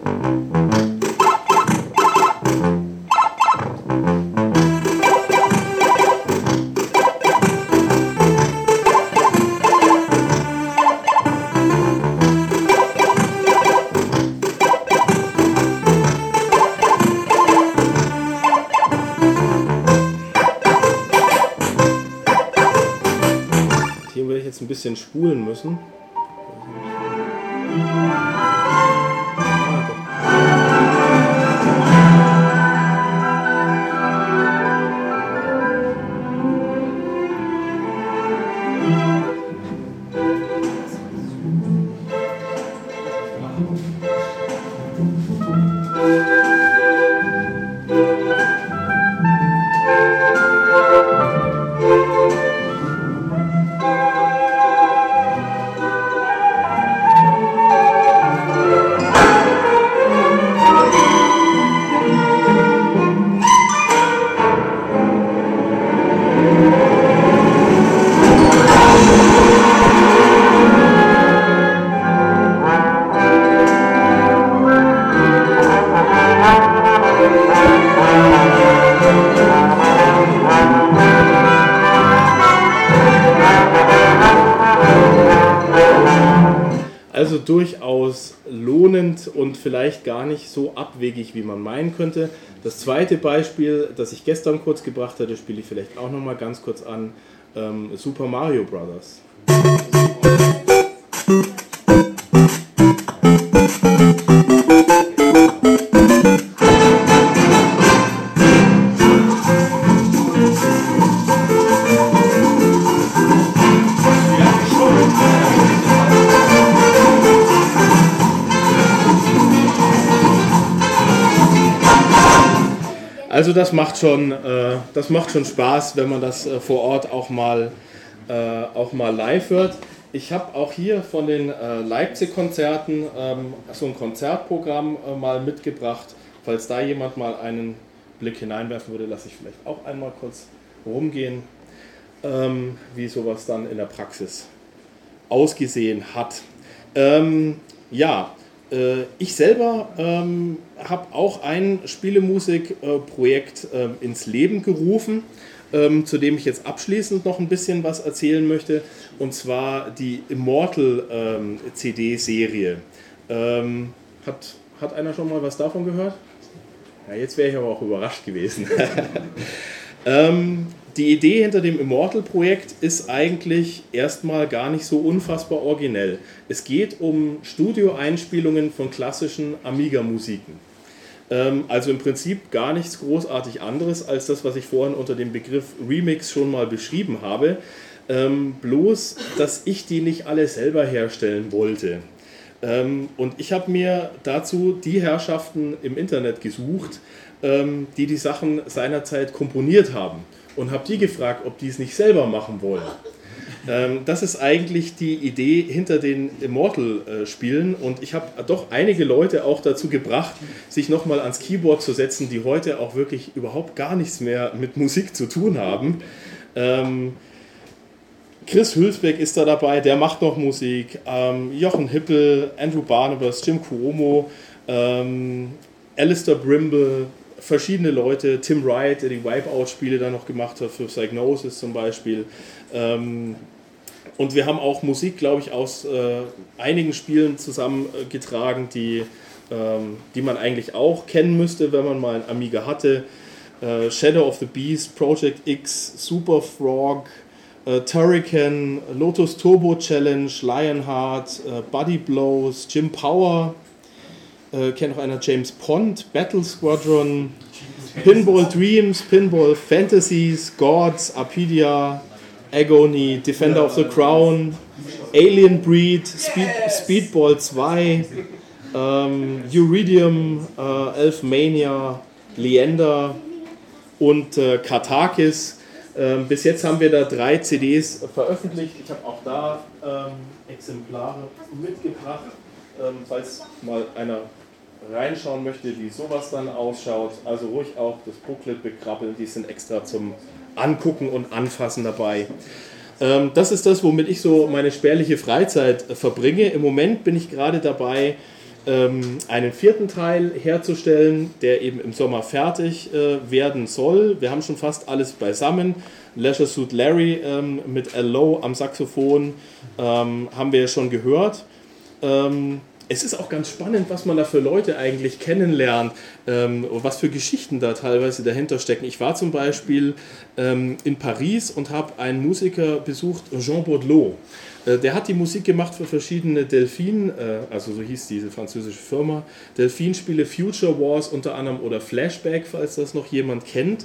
Ein bisschen spulen müssen. durchaus lohnend und vielleicht gar nicht so abwegig, wie man meinen könnte. Das zweite Beispiel, das ich gestern kurz gebracht hatte, spiele ich vielleicht auch nochmal ganz kurz an. Super Mario Bros. Also das macht schon Spaß, wenn man das vor Ort auch mal live hört. Ich habe auch hier von den Leipzig-Konzerten so ein Konzertprogramm mal mitgebracht. Falls da jemand mal einen Blick hineinwerfen würde, lasse ich vielleicht auch einmal kurz rumgehen, wie sowas dann in der Praxis ausgesehen hat. Ich selber habe auch ein Spielemusikprojekt ins Leben gerufen, zu dem ich jetzt abschließend noch ein bisschen was erzählen möchte, und zwar die Immortal CD-Serie. Hat einer schon mal was davon gehört? Ja, jetzt wäre ich aber auch überrascht gewesen. Die Idee hinter dem Immortal-Projekt ist eigentlich erstmal gar nicht so unfassbar originell. Es geht um Studioeinspielungen von klassischen Amiga-Musiken. Also im Prinzip gar nichts großartig anderes als das, was ich vorhin unter dem Begriff Remix schon mal beschrieben habe. Bloß, dass ich die nicht alle selber herstellen wollte. Und ich habe mir dazu die Herrschaften im Internet gesucht, die die Sachen seinerzeit komponiert haben. Und habe die gefragt, ob die es nicht selber machen wollen. Das ist eigentlich die Idee hinter den Immortal-Spielen, und ich habe doch einige Leute auch dazu gebracht, sich nochmal ans Keyboard zu setzen, die heute auch wirklich überhaupt gar nichts mehr mit Musik zu tun haben. Chris Hülsbeck ist da dabei, der macht noch Musik, Jochen Hippel, Andrew Barnabas, Jim Cuomo, Alistair Brimble, verschiedene Leute, Tim Wright, der die Wipeout-Spiele dann noch gemacht hat, für Psygnosis zum Beispiel. Und wir haben auch Musik, glaube ich, aus einigen Spielen zusammengetragen, die man eigentlich auch kennen müsste, wenn man mal ein Amiga hatte. Shadow of the Beast, Project X, Super Frog, Turrican, Lotus Turbo Challenge, Lionheart, Buddy Blows, Jim Power, kennt noch einer, James Pond, Battle Squadron, Pinball Dreams, Pinball Fantasies, Gods, Arpedia, Agony, Defender of the Crown, Alien Breed, Speedball 2, Uridium, Elfmania, Leander und Kartakis. Bis jetzt haben wir da 3 CDs veröffentlicht. Ich habe auch da Exemplare mitgebracht, falls mal einer reinschauen möchte, wie sowas dann ausschaut. Also ruhig auch das Booklet bekrabbeln, die sind extra zum Angucken und Anfassen dabei. Das ist das, womit ich so meine spärliche Freizeit verbringe. Im Moment bin ich gerade dabei, einen 4. Teil herzustellen, der eben im Sommer fertig werden soll. Wir haben schon fast alles beisammen. Leisure Suit Larry mit Al Lowe am Saxophon haben wir ja schon gehört. Es ist auch ganz spannend, was man da für Leute eigentlich kennenlernt und was für Geschichten da teilweise dahinter stecken. Ich war zum Beispiel in Paris und habe einen Musiker besucht, Jean Baudelot. Der hat die Musik gemacht für verschiedene Delphine, also so hieß diese französische Firma, Delphine-Spiele, Future Wars unter anderem oder Flashback, falls das noch jemand kennt.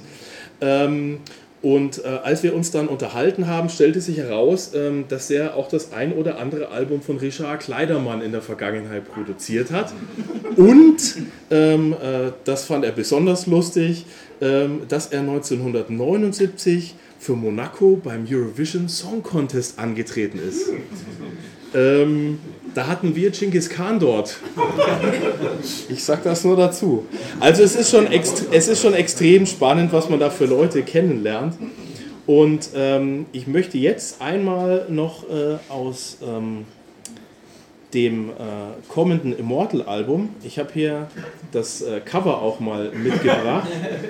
Und als wir uns dann unterhalten haben, stellte sich heraus, dass er auch das ein oder andere Album von Richard Kleidermann in der Vergangenheit produziert hat. Und, das fand er besonders lustig, dass er 1979 für Monaco beim Eurovision Song Contest angetreten ist. Da hatten wir Genghis Khan dort. Ich sag das nur dazu. Also es ist schon extrem spannend, was man da für Leute kennenlernt. Und ich möchte jetzt einmal noch aus dem kommenden Immortal-Album, ich habe hier das Cover auch mal mitgebracht.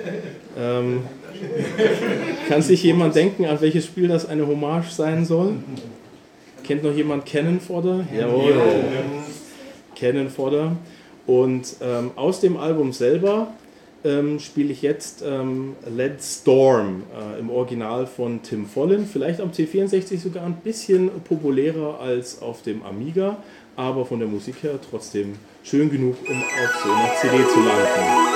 Kann sich jemand denken, an welches Spiel das eine Hommage sein soll? Kennt noch jemand Cannon Fodder? Jawohl. Cannon Fodder. Und aus dem Album selber spiele ich jetzt Let Storm im Original von Tim Follin. Vielleicht am C64 sogar ein bisschen populärer als auf dem Amiga, aber von der Musik her trotzdem schön genug, um auf so einer CD zu landen.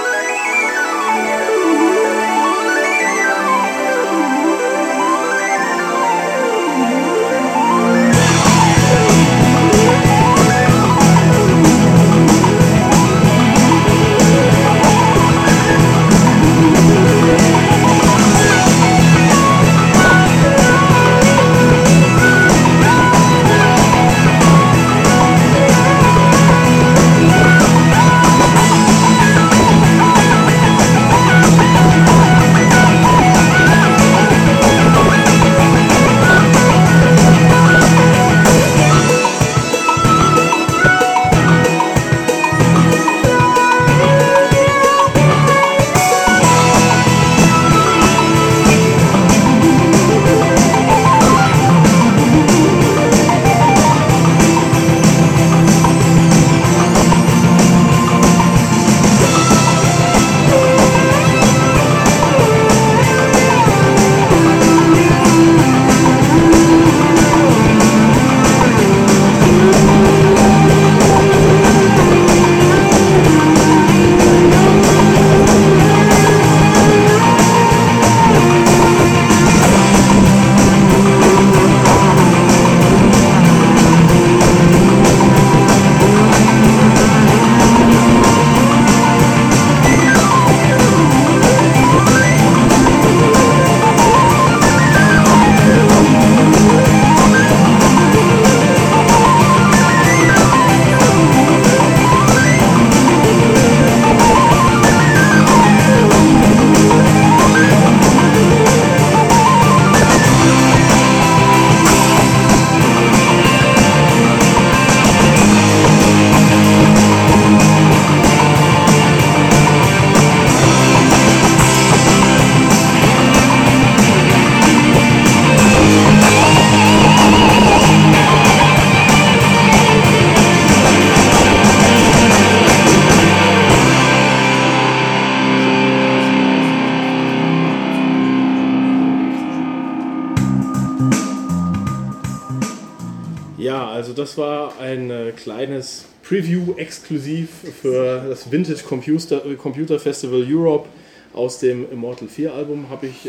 Also das war ein kleines Preview exklusiv für das Vintage Computer Festival Europe aus dem Immortal 4 Album. Habe ich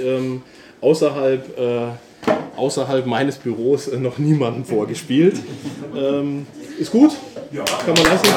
außerhalb meines Büros noch niemandem vorgespielt. Ist gut? Ja. Kann man lassen?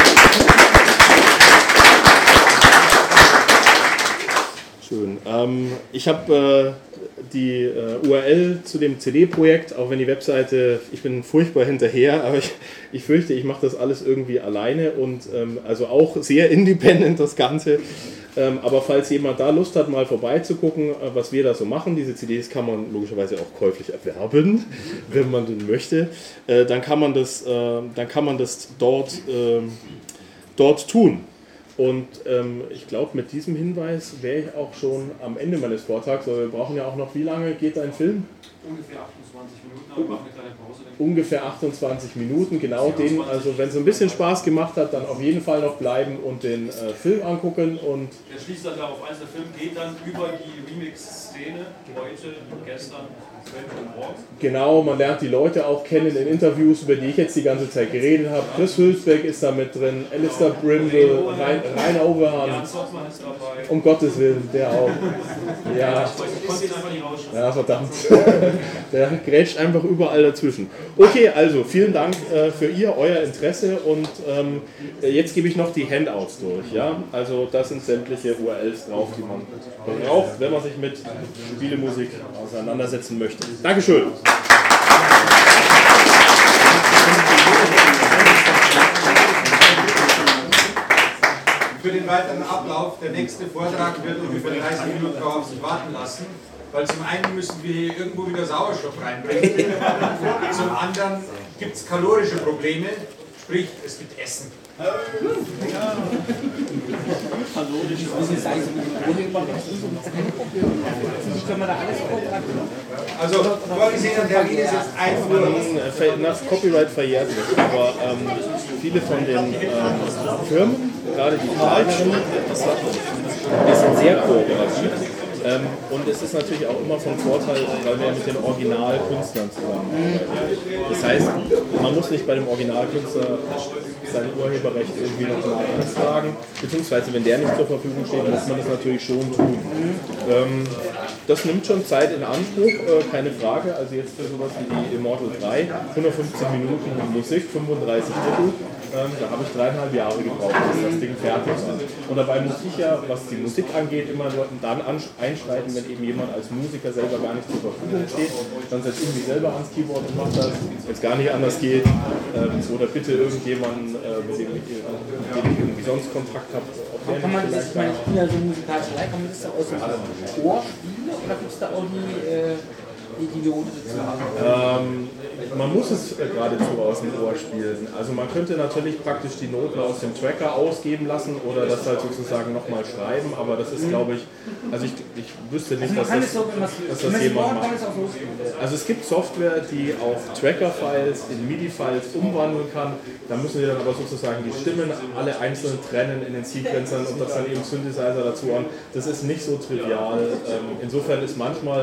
Schön. Ich habe die URL zu dem CD-Projekt, auch wenn die Webseite, ich bin furchtbar hinterher, aber ich fürchte, ich mache das alles irgendwie alleine und also auch sehr independent das Ganze. Aber falls jemand da Lust hat, mal vorbeizugucken, was wir da so machen, diese CDs kann man logischerweise auch käuflich erwerben, wenn man den möchte, dann kann man das dort tun. Und ich glaube, mit diesem Hinweis wäre ich auch schon am Ende meines Vortrags, weil wir brauchen ja auch noch, wie lange geht dein Film? Ungefähr 28 Minuten, aber wir machen eine kleine Pause. Ungefähr 28 Minuten, genau den, also wenn es ein bisschen Spaß gemacht hat, dann auf jeden Fall noch bleiben und den Film angucken. Und der schließt dann darauf ein, der Film geht dann über die Remix-Szene, heute, gestern, und morgen. Genau, man lernt die Leute auch kennen in Interviews, über die ich jetzt die ganze Zeit geredet habe. Chris Hülsbeck ist da mit drin, Alistair Brimble, Rainer Overhahn. Jan Zottmann ist dabei. Um Gottes Willen, der auch. Ja, ja, verdammt. Der grätscht einfach überall dazwischen. Okay, also vielen Dank für euer Interesse und jetzt gebe ich noch die Handouts durch. Ja? Also das sind sämtliche URLs drauf, die man braucht, wenn man sich mit Spielemusik auseinandersetzen möchte. Dankeschön. Für den weiteren Ablauf, der nächste Vortrag wird ungefähr 30 Minuten auf sich warten lassen, weil zum einen müssen wir hier irgendwo wieder Sauerstoff reinbringen, zum anderen gibt es kalorische Probleme, sprich es gibt Essen. Also vorgesehene Termin ist jetzt 1 Uhr. Nach Copyright verjährt nicht, aber viele von den Firmen, gerade die kleineren, die sind sehr kooperativ. Und es ist natürlich auch immer von Vorteil, weil wir mit den Originalkünstlern zusammenarbeiten. Das heißt, man muss nicht bei dem Originalkünstler sein Urheberrecht irgendwie nochmal anfragen, beziehungsweise wenn der nicht zur Verfügung steht, muss man das natürlich schon tun. Das nimmt schon Zeit in Anspruch, keine Frage. Also jetzt für sowas wie die Immortal 3, 115 Minuten Musik, 35 Titel. Da habe ich 3,5 Jahre gebraucht, bis das Ding fertig war. Und dabei muss ich ja, was die Musik angeht, immer nur dann einschreiten, wenn eben jemand als Musiker selber gar nicht zur Verfügung steht. Dann setze ich mich selber ans Keyboard und mache das, wenn es gar nicht anders geht. Oder bitte irgendjemanden, mit dem ich irgendwie sonst Kontakt habe. Kann man das, ich bin ja so musikalische Leitung, kann man das aus dem Ohr spielen oder gibt es da auch die Note dazu? Man muss es geradezu aus dem Ohr spielen. Also man könnte natürlich praktisch die Noten aus dem Tracker ausgeben lassen oder das halt sozusagen nochmal schreiben, aber das ist, glaube ich, also ich wüsste nicht, dass das jemand macht. Also es gibt Software, die auch Tracker-Files in MIDI-Files umwandeln kann. Da müssen wir dann aber sozusagen die Stimmen alle einzeln trennen in den Sequencern und das dann eben Synthesizer dazu an. Das ist nicht so trivial. Insofern ist manchmal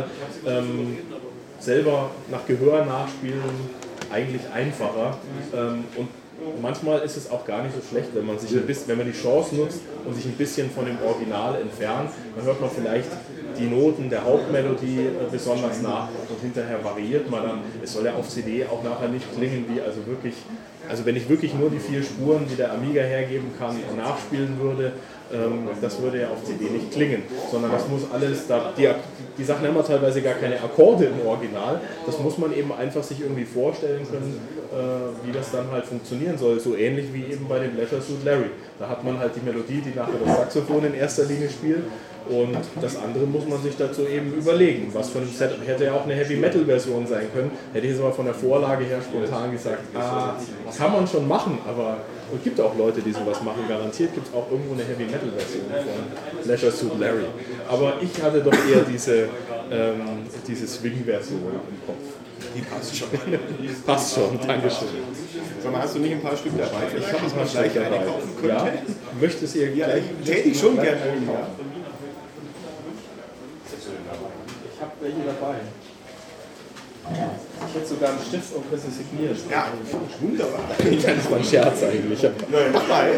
selber nach Gehör nachspielen eigentlich einfacher. Und manchmal ist es auch gar nicht so schlecht, wenn man die Chance nutzt und sich ein bisschen von dem Original entfernt. Dann hört man vielleicht die Noten der Hauptmelodie besonders nach und hinterher variiert man dann. Es soll ja auf CD auch nachher nicht klingen wie wenn ich wirklich nur die 4 Spuren, die der Amiga hergeben kann, nachspielen würde, das würde ja auf CD nicht klingen, sondern das muss alles, die Sachen haben ja teilweise gar keine Akkorde im Original, das muss man eben einfach sich irgendwie vorstellen können, wie das dann halt funktionieren soll, so ähnlich wie eben bei dem Leisure Suit Larry. Da hat man halt die Melodie, die nachher das Saxophon in erster Linie spielt und das andere muss man sich dazu eben überlegen. Was für ein Set hätte ja auch eine Heavy-Metal-Version sein können, hätte ich jetzt aber von der Vorlage her spontan gesagt, kann man schon machen, aber es gibt auch Leute, die sowas machen. Garantiert gibt es auch irgendwo eine Heavy-Metal-Version von Leisure Suit Larry. Aber ich hatte doch eher diese Swing-Version im Kopf. Die passt schon. Passt schon, dankeschön. Sag mal, hast du nicht ein paar Stück dabei? Ich habe ein paar Stück dabei. Ja, möchtest du ja, täte ich schon gerne. Ja. Ich habe welche dabei. Ich hätte sogar einen Stift und könnte signieren. Ja, wunderbar. Das war ein Scherz eigentlich. Mach mal.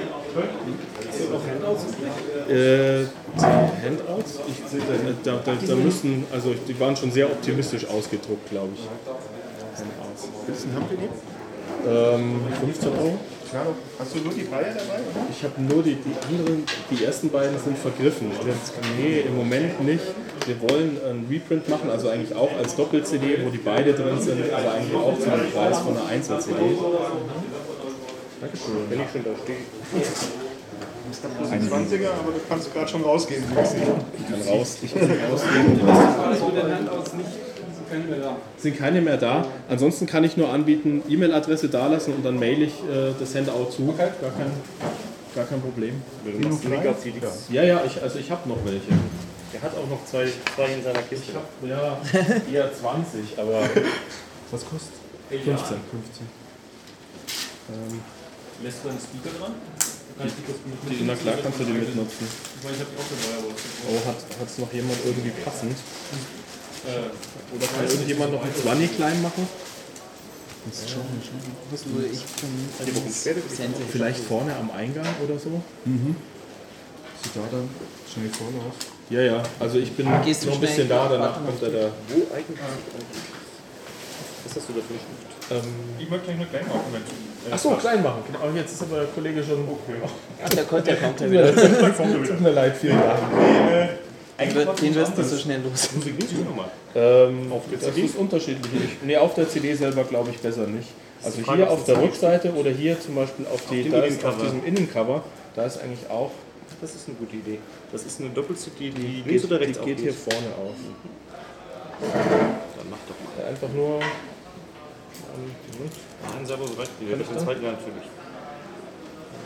Die Handouts? Da müssen, also die waren schon sehr optimistisch ausgedruckt, glaube ich. Handouts. Welchen haben wir die? 15 €. Klar, hast du nur die Dreier dabei? Oder? Ich habe nur die anderen, die ersten beiden sind vergriffen. Nee, im Moment nicht. Wir wollen einen Reprint machen, also eigentlich auch als Doppel-CD, wo die beide drin sind, aber eigentlich auch zu dem Preis von einer Einzel-CD. Dankeschön. Wenn ich schon da stehe. Das ist ein 20er, aber du kannst gerade schon rausgehen. Ich kann rausgehen. Sind keine mehr da. Ansonsten kann ich nur anbieten, E-Mail-Adresse dalassen und dann mail ich das Handout zu. Gar kein Problem. Ja, ich habe noch welche. Der hat auch noch zwei in seiner Kiste. Ich habe eher 20, aber was kostet? 15. Lässt du einen Speaker dran? Na klar, kannst du die mitnutzen. Ich meine, ich habe die auch dabei, aber... Oh, hat es noch jemand irgendwie passend? Oder kann irgendjemand noch einen 20 klein machen? Vielleicht vorne am Eingang oder so? Sieht da dann schnell vorne aus? Ja, also ich bin noch ein bisschen da, danach kommt er da. Wo eigentlich? Was hast du da für eine Schrift? Ich möchte gleich nur klein machen, wenn Achso, klein machen. Aber jetzt ist aber der Kollege schon. Okay. Ach, der kommt ja wieder. Tut mir leid, vielen Dank. Den wirst du so schnell los. Auf der CD ist unterschiedlich. Auf der CD selber glaube ich besser nicht. Also hier auf der Rückseite oder hier zum Beispiel auf diesem Innencover, da ist eigentlich auch. Das ist eine gute Idee. Das ist eine Doppel-CD, die links oder rechts geht hier vorne auf. Dann mach doch mal. Einfach nur. Nein, selber so recht. Ja, natürlich.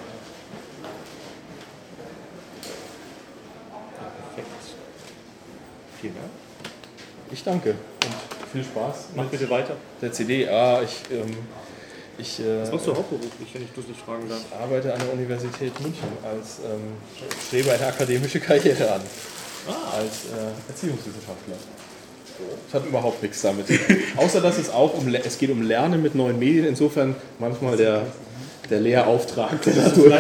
Ich danke und viel Spaß. Mach bitte weiter. Der CD, Was machst du hauptberuflich, wenn ich das nicht fragen darf? Ich arbeite an der Universität München als strebe eine akademische Karriere an. Als Erziehungswissenschaftler. Das hat überhaupt nichts damit. Außer dass es auch es geht um Lernen mit neuen Medien. Insofern manchmal der Lehrauftrag, der dadurch.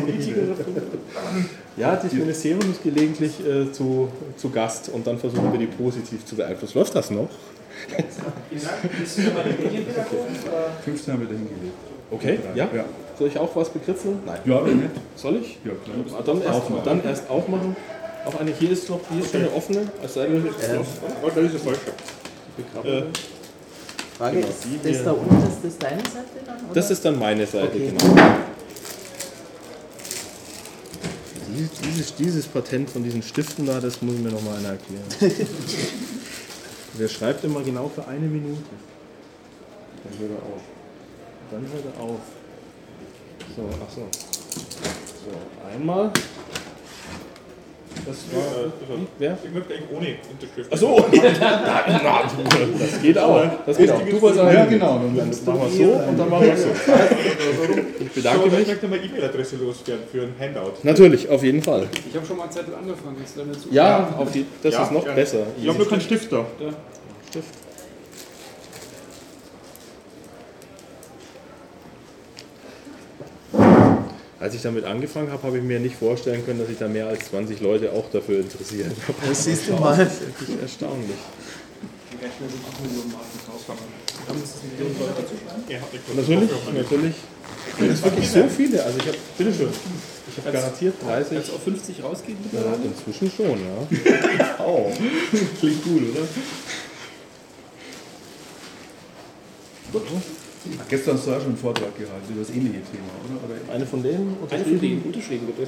Ja, das Ministerium ist gelegentlich zu Gast und dann versuchen wir die positiv zu beeinflussen. Läuft das noch? Vielen Dank. Bist du bei der Medienpädagogik? 15 haben wir dahin gelegt. Okay, ja? Ja. Soll ich auch was bekritzeln? Nein. Ja, nicht. Soll ich? Ja, klar. Dann erst aufmachen. Auch eine, hier ist schon eine offene. Es sei denn, Das ist falsch. Frage, Genau, ist die das da unten, ist das deine Seite dann? Oder? das ist dann meine Seite, Okay. genau. Dieses Patent von diesen Stiften da, das muss ich mir nochmal einer erklären. Wer schreibt immer genau für 1 Minute? Dann hört er auf. Dann hört er auf. So, ach so. So, einmal. Das war. Wer? Ich möchte eigentlich ohne Unterschrift. Achso, das geht auch. Das geht auch. Du wolltest sagen, Ja, genau. Dann machen wir es so und dann machen wir es so. Ich bedanke Ich mich. möchte meine E-Mail-Adresse loswerden für ein Handout. Natürlich, auf jeden Fall. Ich habe schon mal einen Zettel angefangen. Jetzt dann dazu. Ja, das Ja, ist noch ja. besser. Ich habe nur keinen Stift da. Stift. Als ich damit angefangen habe, habe ich mir nicht vorstellen können, dass sich da mehr als 20 Leute auch dafür interessieren. Das siehst du mal. Das ist wirklich erstaunlich. Natürlich. Das ist wirklich so viele. Also ich habe, bitteschön, ich habe garantiert 30. Jetzt auf 50 rausgehen? Ja, inzwischen schon, ja. Oh, klingt gut, oder? Gestern hast du auch schon einen Vortrag gehalten über das ähnliche Thema, oder? Eine von denen? Eine von denen unterschrieben bitte.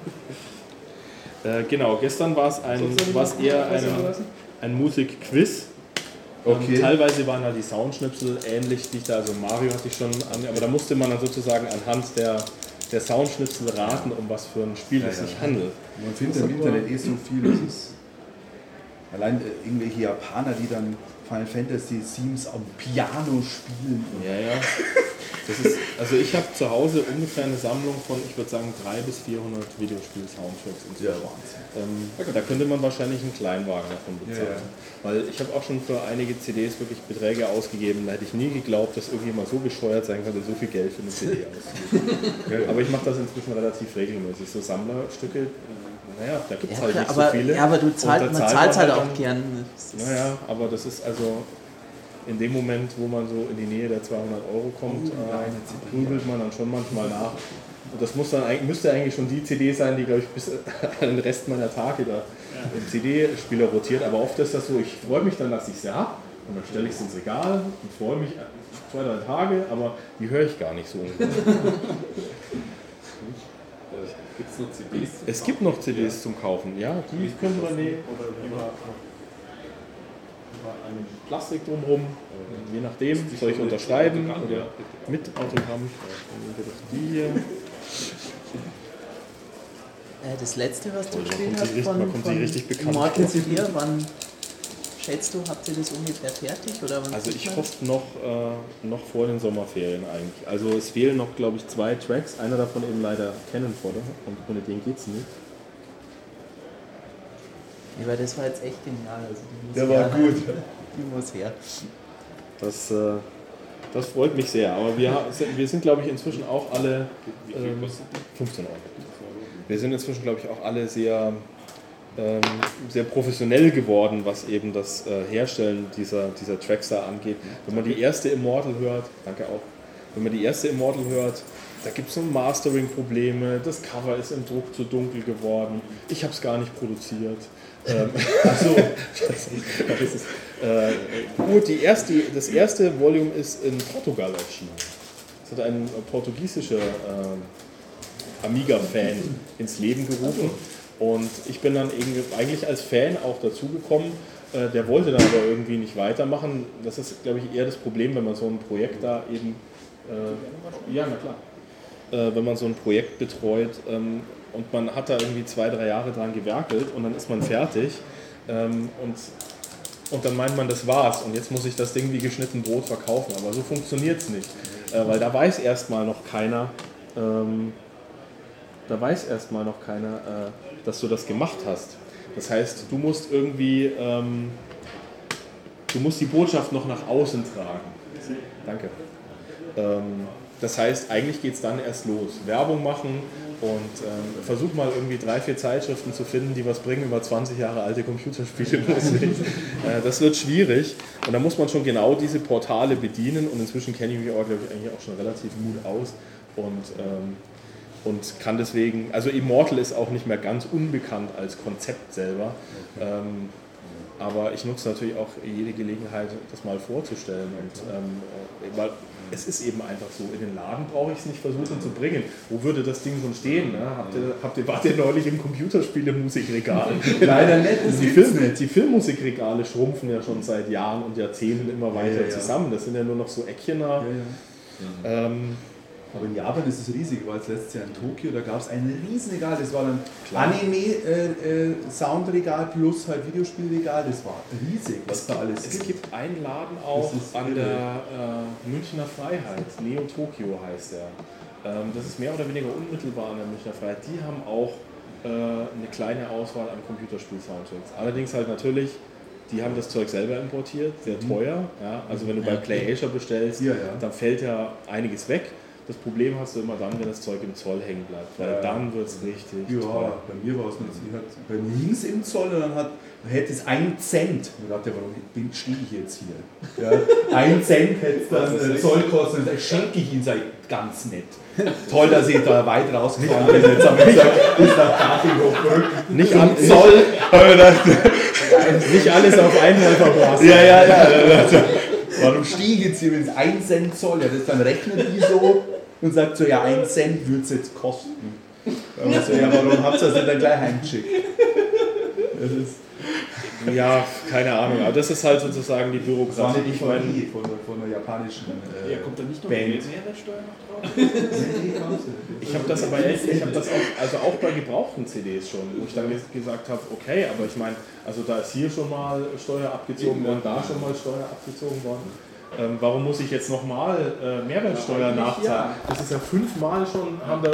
Genau, gestern war es eher ein Musikquiz. Okay. Teilweise waren da die Soundschnipsel ähnlich, die ich da, also Mario hatte ich schon an, aber da musste man dann sozusagen anhand der Soundschnipsel raten, um was für ein Spiel es sich handelt. Man findet im Internet so viel. Das ist allein irgendwelche Japaner, die dann Final Fantasy Themes am Piano spielen. Ja. Das ist, also ich habe zu Hause ungefähr eine Sammlung von, ich würde sagen, 300 bis 400 Videospiel-Soundtracks. Ja, Wahnsinn. Da könnte man wahrscheinlich einen Kleinwagen davon bezahlen. Ja. Weil ich habe auch schon für einige CDs wirklich Beträge ausgegeben. Da hätte ich nie geglaubt, dass irgendjemand so bescheuert sein könnte, so viel Geld für eine CD auszugeben. Aber ich mache das inzwischen relativ regelmäßig. So Sammlerstücke, naja, da gibt es halt nicht so viele. Ja, aber man zahlt halt auch dann, gern. Naja, aber das ist also in dem Moment, wo man so in die Nähe der 200 Euro kommt, grübelt man dann schon manchmal nach. Und das müsste eigentlich schon die CD sein, die, glaube ich, bis an den Rest meiner Tage da im CD-Spieler rotiert. Aber oft ist das so, ich freue mich dann, dass ich sie habe und dann stelle ich sie ins Regal und freue mich 2-3 Tage, aber die höre ich gar nicht so ungefähr. Gibt es noch CDs? Es gibt noch CDs zum Kaufen, ja, die können wir nehmen. Über ein Plastik drumherum, je nachdem, soll ich unterschreiben oder mit Autogramm. Die hier. Das letzte, was du Oh, da gespielt kommt sie hast richtig- kommt sie richtig bekannt Immortals vor. 4, wann schätzt du, habt ihr das ungefähr fertig? Oder wann Also sieht ich man hoffe noch vor den Sommerferien eigentlich. Also es fehlen noch, glaube ich, 2 Tracks. Einer davon eben leider Cannon Fodder und ohne den geht's nicht. das? Ja, weil das war jetzt echt genial. Also die muss Der war her. gut. Die muss her. Das freut mich sehr. Aber wir sind, glaube ich, inzwischen auch alle 15 Euro. Wir sind inzwischen, glaube ich, auch alle sehr professionell geworden, was eben das Herstellen dieser Tracks da angeht. Wenn man die erste Immortal hört, danke auch, wenn man die erste Immortal hört, da gibt es so Mastering-Probleme, das Cover ist im Druck zu dunkel geworden, ich habe es gar nicht produziert. Achso, gut, das erste Volume ist in Portugal erschienen. Das hat ein portugiesischer Amiga-Fan ins Leben gerufen. Und ich bin dann eigentlich als Fan auch dazugekommen. Der wollte dann aber irgendwie nicht weitermachen. Das ist, glaube ich, eher das Problem, wenn man so ein Projekt da eben, ja, na klar, wenn man so ein Projekt betreut und man hat da irgendwie 2-3 Jahre dran gewerkelt und dann ist man fertig. Und und dann meint man, das war's und jetzt muss ich das Ding wie geschnitten Brot verkaufen, aber so funktioniert es nicht, weil da weiß erstmal noch keiner, dass du das gemacht hast. Das heißt, du musst irgendwie, du musst die Botschaft noch nach außen tragen. Danke. Das heißt, eigentlich geht es dann erst los. Werbung machen und versuch mal irgendwie 3-4 Zeitschriften zu finden, die was bringen über 20 Jahre alte Computerspiele. Das wird schwierig und da muss man schon genau diese Portale bedienen und inzwischen kenne ich mich auch, glaube ich, eigentlich auch schon relativ gut aus und kann deswegen, also Immortal ist auch nicht mehr ganz unbekannt als Konzept selber, aber ich nutze natürlich auch jede Gelegenheit, das mal vorzustellen und weil es ist eben einfach so, in den Laden brauche ich es nicht versuchen zu bringen. Wo würde das Ding schon stehen? Ne? Wart ihr neulich im Computerspiele-Musikregal? Leider nicht, Die Filmmusikregale schrumpfen ja schon seit Jahren und Jahrzehnten immer weiter zusammen. Das sind ja nur noch so Eckchen da. Aber in Japan ist es riesig. Ich war jetzt letztes Jahr in Tokio, da gab es ein Riesenregal. Das war dann Anime-Soundregal plus halt Videospielregal. Das war riesig, was da alles gibt. Es gibt einen Laden auch an der Münchner Freiheit. Neo Tokyo heißt der. Das ist mehr oder weniger unmittelbar an der Münchner Freiheit. Die haben auch eine kleine Auswahl an Computerspiel-Soundtracks. Allerdings halt natürlich, die haben das Zeug selber importiert, sehr teuer. Ja? Also wenn du bei PlayAsia bestellst, dann fällt ja einiges weg. Das Problem hast du immer dann, wenn das Zeug im Zoll hängen bleibt, weil dann wird es richtig teuer. Bei mir war es nicht. Bei mir hing es im Zoll und dann hätte es 1 Cent. Ich dachte, warum stehe ich jetzt hier? Ja, 1 Cent hätte es dann Zollkosten. Das schenke ich ihn, sei ganz nett. Toll, dass ich da weit rausgefahren bin. Jetzt habe ich gesagt, bis nach Kaffeehof. Nicht am Zoll. Nicht alles auf einmal verbracht. Ja. Warum stehe ich jetzt hier, wenn es 1 Cent Zoll? Ja, das dann rechnet die so und sagt so, ja, 1 Cent würde es jetzt kosten. So, ja, warum habt ihr das nicht dann gleich heimgeschickt? Ja, keine Ahnung, aber das ist halt sozusagen die Bürokratie. Das war nicht von der japanischen kommt da nicht noch Band. Mehrwertsteuer noch drauf? Ich habe das auch bei gebrauchten CDs schon, wo ich dann gesagt habe, okay, aber ich meine, also da ist hier schon mal Steuer abgezogen worden, da schon mal Steuer abgezogen worden. Warum muss ich jetzt nochmal Mehrwertsteuer nachzahlen? Das ist ja 5-mal schon, haben da